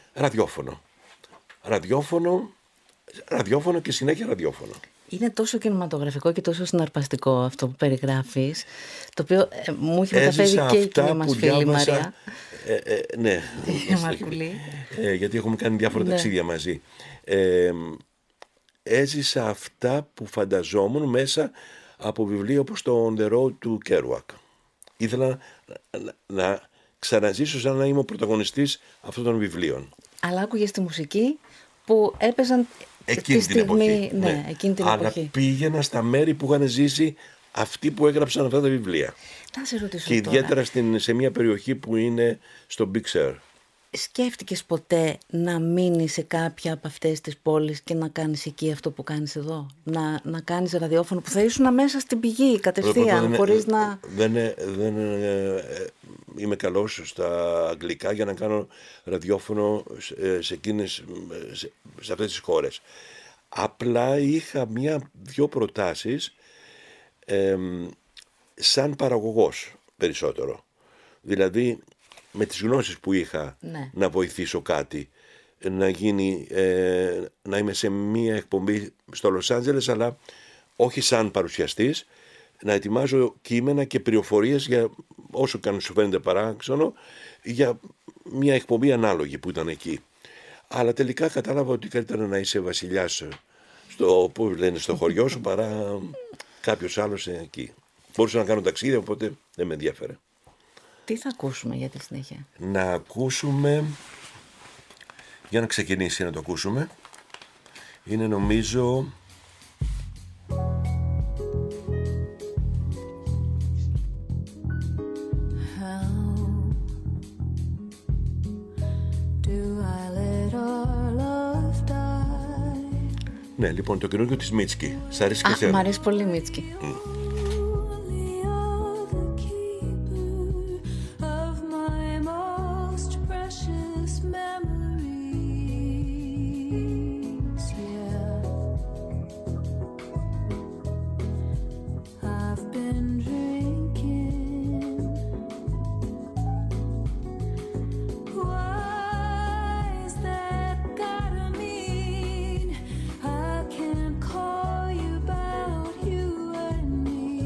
ραδιόφωνο και συνέχεια ραδιόφωνο. Είναι τόσο κινηματογραφικό και τόσο συναρπαστικό αυτό που περιγράφεις, το οποίο μου έχει μεταφέρει και η κοινή μας φίλη Μαρία. Ναι, γιατί έχουμε κάνει διάφορα ταξίδια μαζί. Έζησα αυτά που φανταζόμουν μέσα από βιβλία όπως το On the Road του Kerouac. Ήθελα να ξαναζήσω σαν να είμαι ο πρωταγωνιστής αυτών των βιβλίων. Αλλά άκουγες τη μουσική που έπαιζαν εκείνη την εποχή. Ναι, εκείνη την αλλά εποχή. Πήγαινα στα μέρη που είχαν ζήσει αυτοί που έγραψαν αυτά τα βιβλία. Να σε ρωτήσω και τώρα. ιδιαίτερα σε μια περιοχή που είναι στο Big Sur. Σκέφτηκες ποτέ να μείνεις σε κάποια από αυτές τις πόλεις και να κάνεις εκεί αυτό που κάνεις εδώ? Να κάνεις ραδιόφωνο που θα ήσουν μέσα στην πηγή κατευθείαν, χωρίς να... Δεν είμαι καλός στα αγγλικά για να κάνω ραδιόφωνο σε αυτές τις χώρες. Απλά είχα δύο προτάσεις σαν παραγωγός περισσότερο. Δηλαδή με τις γνώσεις που είχα να βοηθήσω κάτι, να είμαι σε μία εκπομπή στο Λος Άντζελες, αλλά όχι σαν παρουσιαστής, να ετοιμάζω κείμενα και πληροφορίες για όσο και αν σου φαίνεται παράξενο, για μία εκπομπή ανάλογη που ήταν εκεί. Αλλά τελικά κατάλαβα ότι καλύτερα να είσαι βασιλιάς στο χωριό σου παρά κάποιος άλλος εκεί. Μπορούσα να κάνω ταξίδια, οπότε δεν με ενδιαφέρε. Τι θα ακούσουμε για τη συνέχεια? Να ακούσουμε, για να ξεκινήσει να το ακούσουμε, είναι νομίζω ναι, λοιπόν, το καινούργιο της Μίτσκι. Σ' αρέσει και εσένα? Μ' αρέσει πολύ Μίτσκι. Call you about you and me.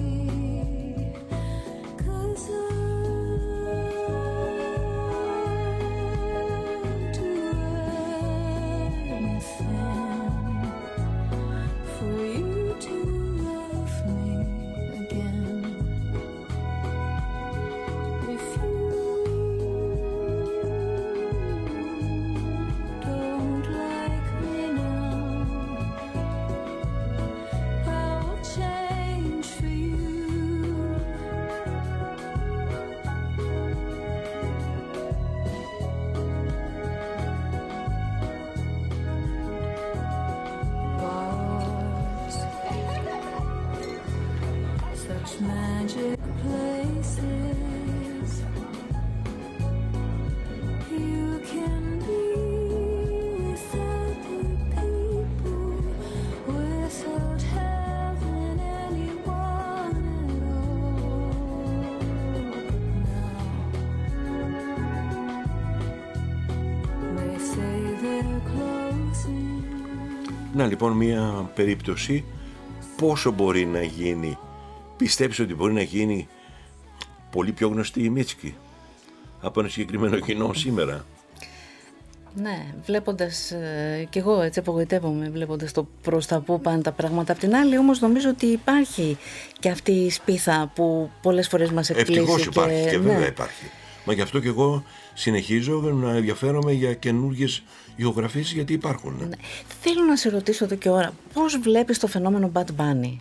Να λοιπόν μια περίπτωση. Πόσο μπορεί να γίνει, πιστεύεις ότι μπορεί να γίνει πολύ πιο γνωστή η Μίτσκι από ένα συγκεκριμένο κοινό σήμερα? Ναι, βλέποντας κι εγώ έτσι απογοητεύομαι βλέποντας το προς τα που πάνε τα πράγματα. Απ' την άλλη όμως νομίζω ότι υπάρχει και αυτή η σπίθα που πολλές φορές μας εκπλήσει. Ευτυχώς υπάρχει και ναι. βέβαια υπάρχει. Μα γι' αυτό και εγώ συνεχίζω να ενδιαφέρομαι για καινούργιες ηχογραφήσεις, γιατί υπάρχουν. Ναι. Θέλω να σε ρωτήσω εδώ και ώρα, πώς βλέπεις το φαινόμενο Bad Bunny?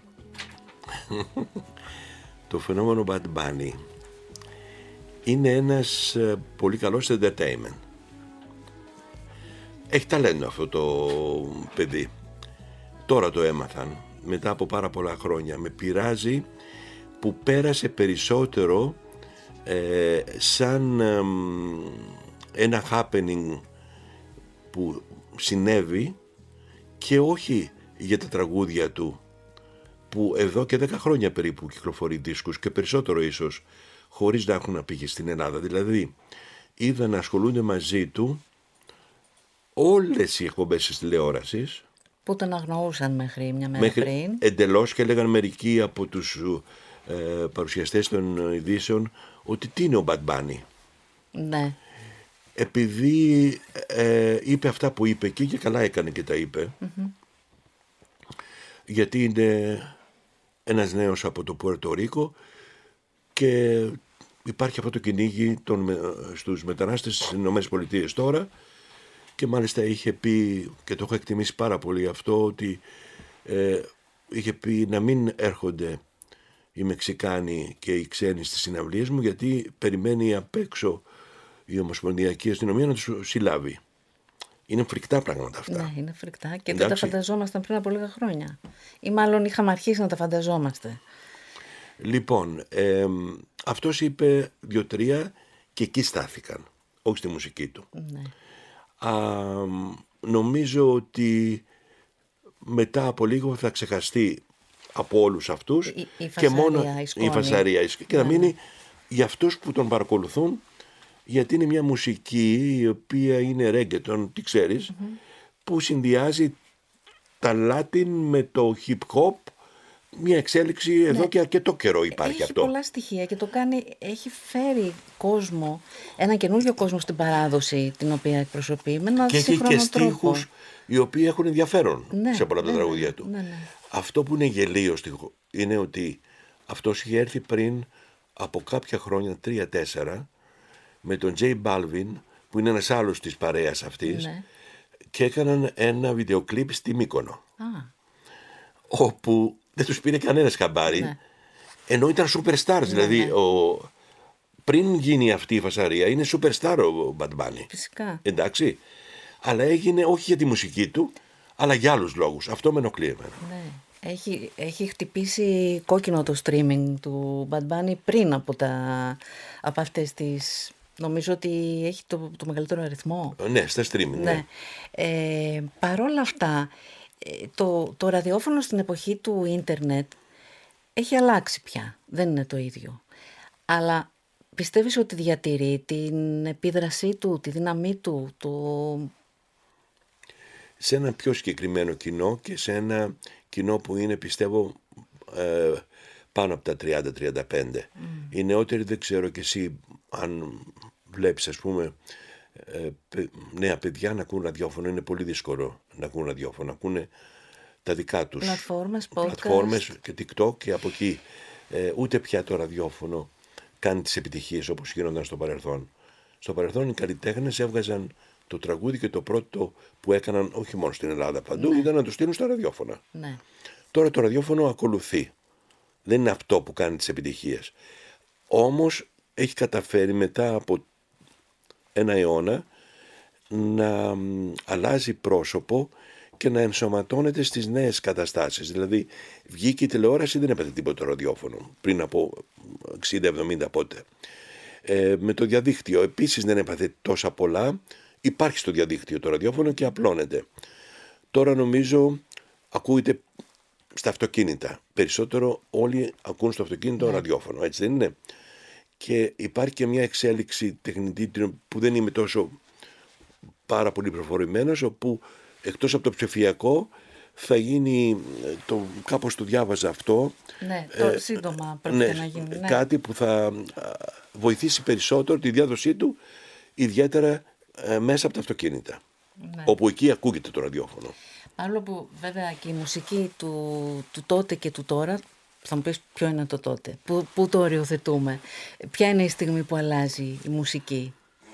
Το φαινόμενο Bad Bunny είναι ένας πολύ καλός entertainment. Έχει ταλέντο αυτό το παιδί. Τώρα το έμαθαν μετά από πάρα πολλά χρόνια. Με πειράζει που πέρασε περισσότερο σαν ένα happening που συνέβη και όχι για τα τραγούδια του, που εδώ και 10 χρόνια περίπου κυκλοφορεί δίσκους και περισσότερο ίσως, χωρίς να έχουν πήγε στην Ελλάδα. Δηλαδή είδα να ασχολούνται μαζί του όλες οι εκπομπές της τηλεόρασης, Που τον αγνοούσαν μέχρι μια μέρα πριν. εντελώς, και έλεγαν μερικοί από τους παρουσιαστές των ειδήσεων ότι τι είναι ο Bad Bunny. Ναι. Επειδή είπε αυτά που είπε εκεί, και καλά έκανε και τα είπε, γιατί είναι ένας νέος από το Πουέρτο Ρίκο και υπάρχει αυτό το κυνήγι στους μετανάστες στις ΗΠΑ τώρα, και μάλιστα είχε πει, και το έχω εκτιμήσει πάρα πολύ αυτό, ότι είχε πει να μην έρχονται οι Μεξικάνοι και οι ξένοι στις συναυλίες μου, γιατί περιμένει απ' έξω η Ομοσπονδιακή Αστυνομία να τους συλλάβει. Είναι φρικτά πράγματα αυτά. Ναι, είναι φρικτά και δεν τα Εντάξει. φανταζόμασταν πριν από λίγα χρόνια. Ή μάλλον είχαμε αρχίσει να τα φανταζόμαστε. Λοιπόν, αυτός είπε 2-3 και εκεί στάθηκαν, όχι στη μουσική του. Ναι. Νομίζω ότι μετά από λίγο θα ξεχαστεί από όλους αυτούς Η και φασαρία, μόνο η σκόνη. η φασαρία και θα μείνει για αυτούς που τον παρακολουθούν, γιατί είναι μια μουσική η οποία είναι reggaeton, τι ξέρεις, που συνδυάζει τα Latin με το hip hop, μια εξέλιξη εδώ και αρκετό καιρό υπάρχει Έχει αυτό. πολλά στοιχεία και το κάνει, έχει φέρει κόσμο, ένα καινούριο κόσμο στην παράδοση την οποία εκπροσωπεί με ένα Και έχει σύγχρονο και τρόπο. στίχους οι οποίοι έχουν ενδιαφέρον Ναι, σε πολλά από τα ναι, τραγούδια ναι, του. ναι, ναι. Αυτό που είναι γελίο είναι ότι αυτός είχε έρθει πριν από κάποια χρόνια, 3-4, με τον J Balvin, που είναι ένας άλλος της παρέας αυτής, Ναι. και έκαναν ένα βιντεοκλίπ στη Μύκονο, Α, όπου δεν τους πήρε κανένας χαμπάρι, Ναι. ενώ ήταν superstars, δηλαδή πριν γίνει αυτή η φασαρία είναι superstar ο Bad Bunny. φυσικά. Εντάξει, αλλά έγινε όχι για τη μουσική του, αλλά για άλλους λόγους. Αυτό με ενοχλεί εμένα. Ναι. Έχει χτυπήσει κόκκινο το streaming του Bad Bunny πριν από αυτές τις... Νομίζω ότι έχει το μεγαλύτερο αριθμό. Ναι, στα streaming. Ναι. Ναι. Παρόλα αυτά, το ραδιόφωνο στην εποχή του ίντερνετ έχει αλλάξει πια. Δεν είναι το ίδιο. Αλλά πιστεύεις ότι διατηρεί την επίδρασή του, τη δύναμή του, Σε ένα πιο συγκεκριμένο κοινό και σε ένα κοινό που είναι, πιστεύω, πάνω από τα 30-35. Οι νεότεροι, δεν ξέρω κι εσύ αν βλέπεις, ας πούμε, νέα παιδιά να ακούν ραδιόφωνο. Είναι πολύ δύσκολο να ακούν ραδιόφωνο. Ακούνε τα δικά τους πλατφόρμες και TikTok, και από εκεί ούτε πια το ραδιόφωνο κάνει τις επιτυχίες όπως γίνονταν στο παρελθόν. Στο παρελθόν οι καλλιτέχνες έβγαζαν το τραγούδι και το πρώτο που έκαναν, όχι μόνο στην Ελλάδα, παντού, ήταν να το στείλουν στα ραδιόφωνα. Ναι. Τώρα το ραδιόφωνο ακολουθεί. Δεν είναι αυτό που κάνει τις επιτυχίες. Όμως έχει καταφέρει μετά από ένα αιώνα να αλλάζει πρόσωπο και να ενσωματώνεται στις νέες καταστάσεις. Δηλαδή βγήκε η τηλεόραση, δεν έπαθε τίποτα το ραδιόφωνο πριν από 60-70 πότε. Με το διαδίκτυο επίσης δεν έπαθε τόσα πολλά. Υπάρχει στο διαδίκτυο το ραδιόφωνο και απλώνεται. Τώρα νομίζω ακούγεται στα αυτοκίνητα. Περισσότερο όλοι ακούν στο αυτοκίνητο ραδιόφωνο, έτσι δεν είναι? Και υπάρχει και μια εξέλιξη τεχνητή που δεν είμαι τόσο πάρα πολύ προφορημένος, όπου εκτός από το ψηφιακό θα γίνει, κάπως το διάβαζα αυτό, Ναι, το σύντομα πρέπει να γίνει. Ναι. κάτι που θα βοηθήσει περισσότερο τη διάδοσή του, ιδιαίτερα μέσα από τα αυτοκίνητα, Ναι. όπου εκεί ακούγεται το ραδιόφωνο. Άλλο που βέβαια και η μουσική του τότε και του τώρα, θα μου πεις ποιο είναι το τότε, πού το οριοθετούμε, ποια είναι η στιγμή που αλλάζει η μουσική.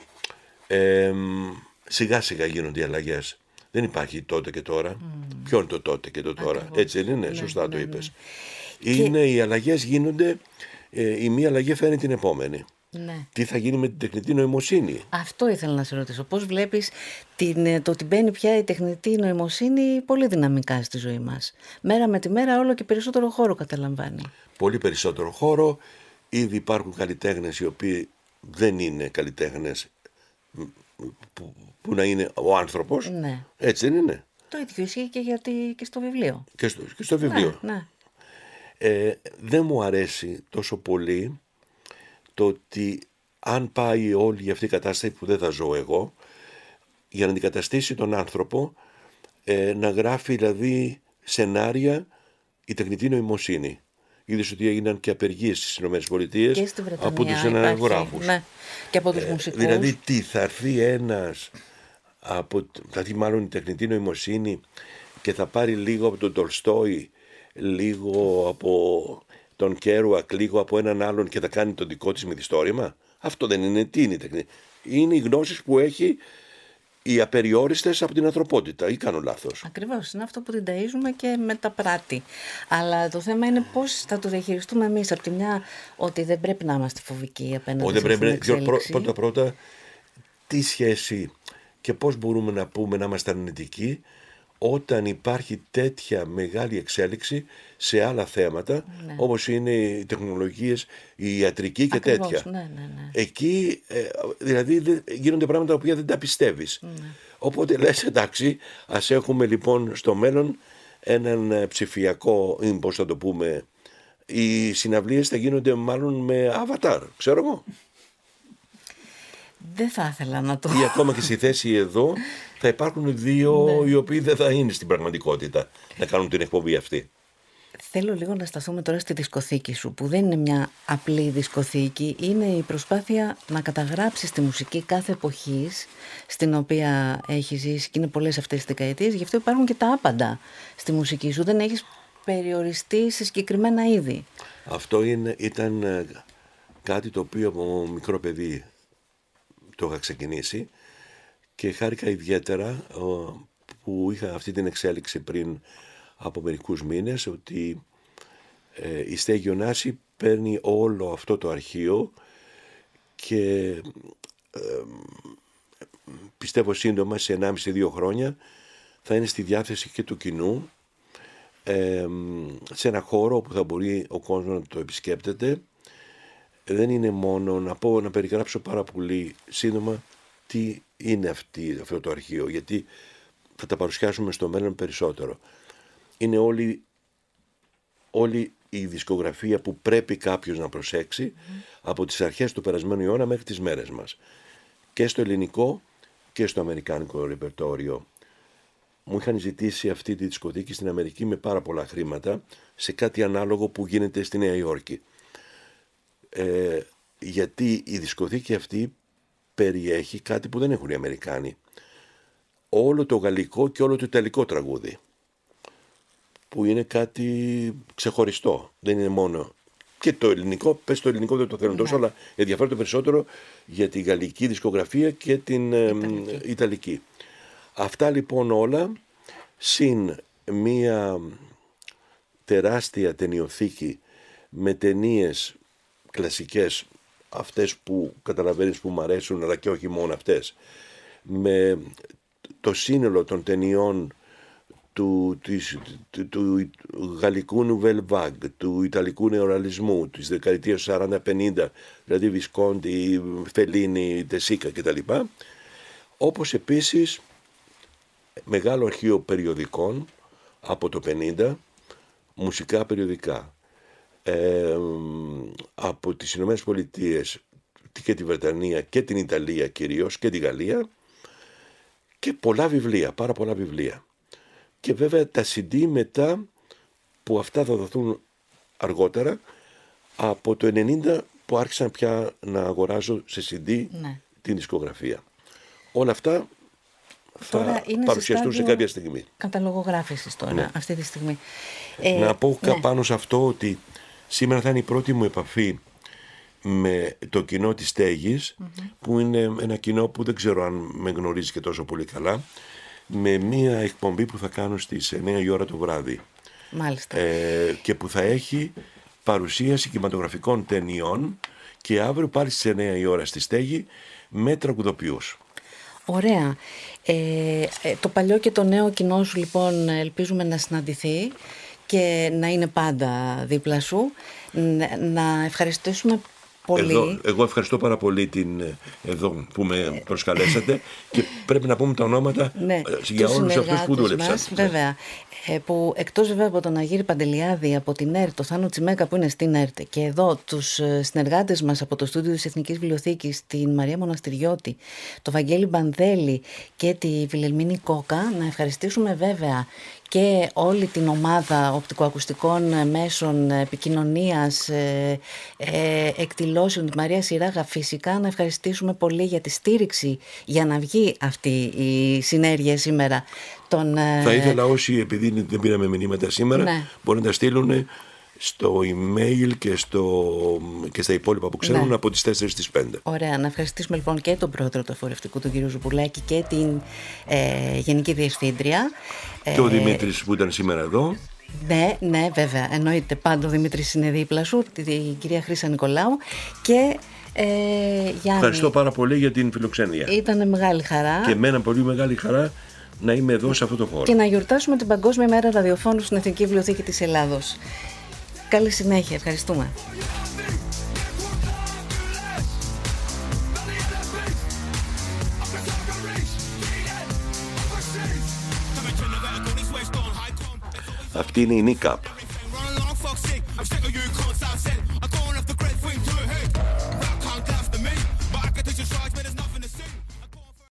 Σιγά σιγά γίνονται οι αλλαγές. Δεν υπάρχει τότε και τώρα. Ποιο είναι το τότε και το τώρα? Ακριβώς. Έτσι δεν είναι? Ναι, Σωστά το ναι, είπες. ναι. Είναι οι αλλαγές γίνονται, η μία αλλαγή φέρνει την επόμενη. Ναι. Τι θα γίνει με την τεχνητή νοημοσύνη? Αυτό ήθελα να σε ρωτήσω. Πώς βλέπεις το ότι μπαίνει πια η τεχνητή νοημοσύνη πολύ δυναμικά στη ζωή μας. Μέρα με τη μέρα όλο και περισσότερο χώρο καταλαμβάνει. Πολύ περισσότερο χώρο. Ήδη υπάρχουν καλλιτέχνες οι οποίοι δεν είναι καλλιτέχνες που να είναι ο άνθρωπος. Ναι. Έτσι δεν είναι? Το ίδιο ισχύει και στο βιβλίο. Και στο βιβλίο. Ναι. Δεν μου αρέσει τόσο πολύ το ότι αν πάει όλη αυτή η κατάσταση που δεν θα ζω εγώ, για να αντικαταστήσει τον άνθρωπο, να γράφει δηλαδή σενάρια η τεχνητή νοημοσύνη. Είδες ότι έγιναν και απεργίες στις ΗΠΑ Και στη Βρετανία από τους υπάρχει, σεναριογράφους. ναι. Και από τους μουσικούς. Δηλαδή τι, θα έρθει ένας, θα έρθει μάλλον η τεχνητή νοημοσύνη και θα πάρει λίγο από τον Τολστόι, λίγο από τον Κέρουακ, λίγο από έναν άλλον και θα κάνει το δικό της μυθιστόρημα? Αυτό δεν είναι? Τι είναι η τεχνητή? Είναι οι γνώσεις που έχει, οι απεριόριστες από την ανθρωπότητα, ή κάνω λάθος? Ακριβώς, είναι αυτό που την ταΐζουμε και μεταπράττει. Αλλά το θέμα είναι πώς θα το διαχειριστούμε εμείς. Από τη μια, ότι δεν πρέπει να είμαστε φοβικοί απέναντι σε αυτή την εξέλιξη. Πρώτα, τι σχέση και πώς μπορούμε να πούμε να είμαστε αρνητικοί όταν υπάρχει τέτοια μεγάλη εξέλιξη σε άλλα θέματα, Ναι. όπως είναι οι τεχνολογίες, η ιατρική και Ακριβώς, τέτοια. ναι. Εκεί δηλαδή γίνονται πράγματα τα οποία δεν τα πιστεύεις. Ναι. Οπότε λες εντάξει, ας έχουμε λοιπόν στο μέλλον έναν ψηφιακό, ή πώς θα το πούμε, οι συναυλίες θα γίνονται μάλλον με avatar, ξέρω εγώ. Δεν θα ήθελα να το... Ή ακόμα και στη θέση εδώ θα υπάρχουν δύο οι οποίοι δεν θα είναι στην πραγματικότητα να κάνουν την εκπομπή αυτή. Θέλω λίγο να σταθούμε τώρα στη δισκοθήκη σου, που δεν είναι μια απλή δισκοθήκη, είναι η προσπάθεια να καταγράψεις τη μουσική κάθε εποχής στην οποία έχεις ζήσει, και είναι πολλές αυτές τις δεκαετίες, γι' αυτό υπάρχουν και τα άπαντα στη μουσική σου, δεν έχεις περιοριστεί σε συγκεκριμένα είδη. Αυτό ήταν κάτι το οποίο από μικρό παιδί το είχα ξεκινήσει και χάρηκα ιδιαίτερα που είχα αυτή την εξέλιξη πριν από μερικούς μήνες, ότι η Στέγη Ωνάση παίρνει όλο αυτό το αρχείο και πιστεύω σύντομα σε 1,5-2 χρόνια θα είναι στη διάθεση και του κοινού, σε ένα χώρο όπου θα μπορεί ο κόσμος να το επισκέπτεται. Δεν είναι μόνο να περιγράψω πάρα πολύ σύντομα τι είναι αυτό το αρχείο, γιατί θα τα παρουσιάσουμε στο μέλλον περισσότερο. Είναι όλη η δισκογραφία που πρέπει κάποιος να προσέξει από τις αρχές του περασμένου αιώνα μέχρι τις μέρες μας. Και στο ελληνικό και στο αμερικάνικο ρεπερτόριο. Μου είχαν ζητήσει αυτή τη δισκοθήκη στην Αμερική με πάρα πολλά χρήματα σε κάτι ανάλογο που γίνεται στη Νέα Υόρκη. Γιατί η δισκοθήκη αυτή περιέχει κάτι που δεν έχουν οι Αμερικάνοι. Όλο το γαλλικό και όλο το ιταλικό τραγούδι, που είναι κάτι ξεχωριστό. Δεν είναι μόνο. Και το ελληνικό, πες το ελληνικό δεν το θέλω τόσο, αλλά ενδιαφέρονται περισσότερο για τη γαλλική δισκογραφία και την ιταλική. Αυτά λοιπόν όλα, συν μία τεράστια ταινιοθήκη με ταινίες κλασικές, αυτές που καταλαβαίνεις που μου αρέσουν, αλλά και όχι μόνο αυτές, με το σύνολο των ταινιών του γαλλικού Nouvelle Vague, του ιταλικού νεοραλισμού, της δεκαετίας 40-50, δηλαδή Βισκόντι, Φελίνι, Τεσίκα κτλ. Όπως επίσης μεγάλο αρχείο περιοδικών από το 50, μουσικά περιοδικά, από τις Ηνωμένες Πολιτείες και τη Βρετανία και την Ιταλία κυρίως και τη Γαλλία, και πολλά βιβλία, πάρα πολλά βιβλία και βέβαια τα CD μετά, που αυτά θα δοθούν αργότερα, από το 90 που άρχισα πια να αγοράζω σε CD την δισκογραφία. Όλα αυτά θα παρουσιαστούν σε κάποια στιγμή. Καταλογογράφησης τώρα, αυτή τη στιγμή. Να πω πάνω σε αυτό ότι σήμερα θα είναι η πρώτη μου επαφή με το κοινό της Στέγης, που είναι ένα κοινό που δεν ξέρω αν με γνωρίζει και τόσο πολύ καλά, με μία εκπομπή που θα κάνω στις 9 η ώρα το βράδυ. Μάλιστα. Και που θα έχει παρουσίαση κινηματογραφικών ταινιών, και αύριο πάλι στις 9 η ώρα στη Στέγη με τραγουδοποιούς. Ωραία. Το παλιό και το νέο κοινό σου λοιπόν ελπίζουμε να συναντηθεί και να είναι πάντα δίπλα σου. Να ευχαριστήσουμε πολύ. Εγώ ευχαριστώ πάρα πολύ εδώ που με προσκαλέσατε και πρέπει να πούμε τα ονόματα για όλους αυτούς που δούλεψαν. Βέβαια. Που εκτός βέβαια από τον Αγύρη Παντελιάδη από την ΕΡΤ, το Θάνο Τσιμέκα που είναι στην ΕΡΤ, και εδώ τους συνεργάτες μας από το στούντιο της Εθνικής Βιβλιοθήκης, την Μαρία Μοναστηριώτη, το Βαγγέλη Μπανδέλη και τη Βιλελμίνη Κόκα, να ευχαριστήσουμε βέβαια και όλη την ομάδα οπτικοακουστικών μέσων επικοινωνίας, εκδηλώσεων, τη Μαρία Σιράγα, φυσικά να ευχαριστήσουμε πολύ για τη στήριξη για να βγει αυτή η συνέργεια σήμερα. Θα ήθελα όσοι, επειδή δεν πήραμε μηνύματα σήμερα, μπορεί να τα στείλουν στο email και στα υπόλοιπα που ξέρουν από τις 4 στις 5. Ωραία, να ευχαριστήσουμε λοιπόν και τον πρόεδρο του Εφορευτικού, τον κύριο Ζουπουλάκη, και την Γενική Διευθύντρια. Και ο Δημήτρης που ήταν σήμερα εδώ. Ναι, βέβαια, εννοείται, πάντα ο Δημήτρης είναι δίπλα σου, την κυρία Χρύσα Νικολάου και Γιάννη. Ευχαριστώ πάρα πολύ για την φιλοξενία. Ήταν μεγάλη χαρά. Και εμένα πολύ μεγάλη χαρά να είμαι εδώ σε αυτό το χώρο. Και να γιορτάσουμε την Παγκόσμια Μέρα Ραδιοφώνου στην Εθνική Βιβλιοθήκη της Ελλάδος. Καλή συνέχεια, ευχαριστούμε. Αυτή είναι η NICAP.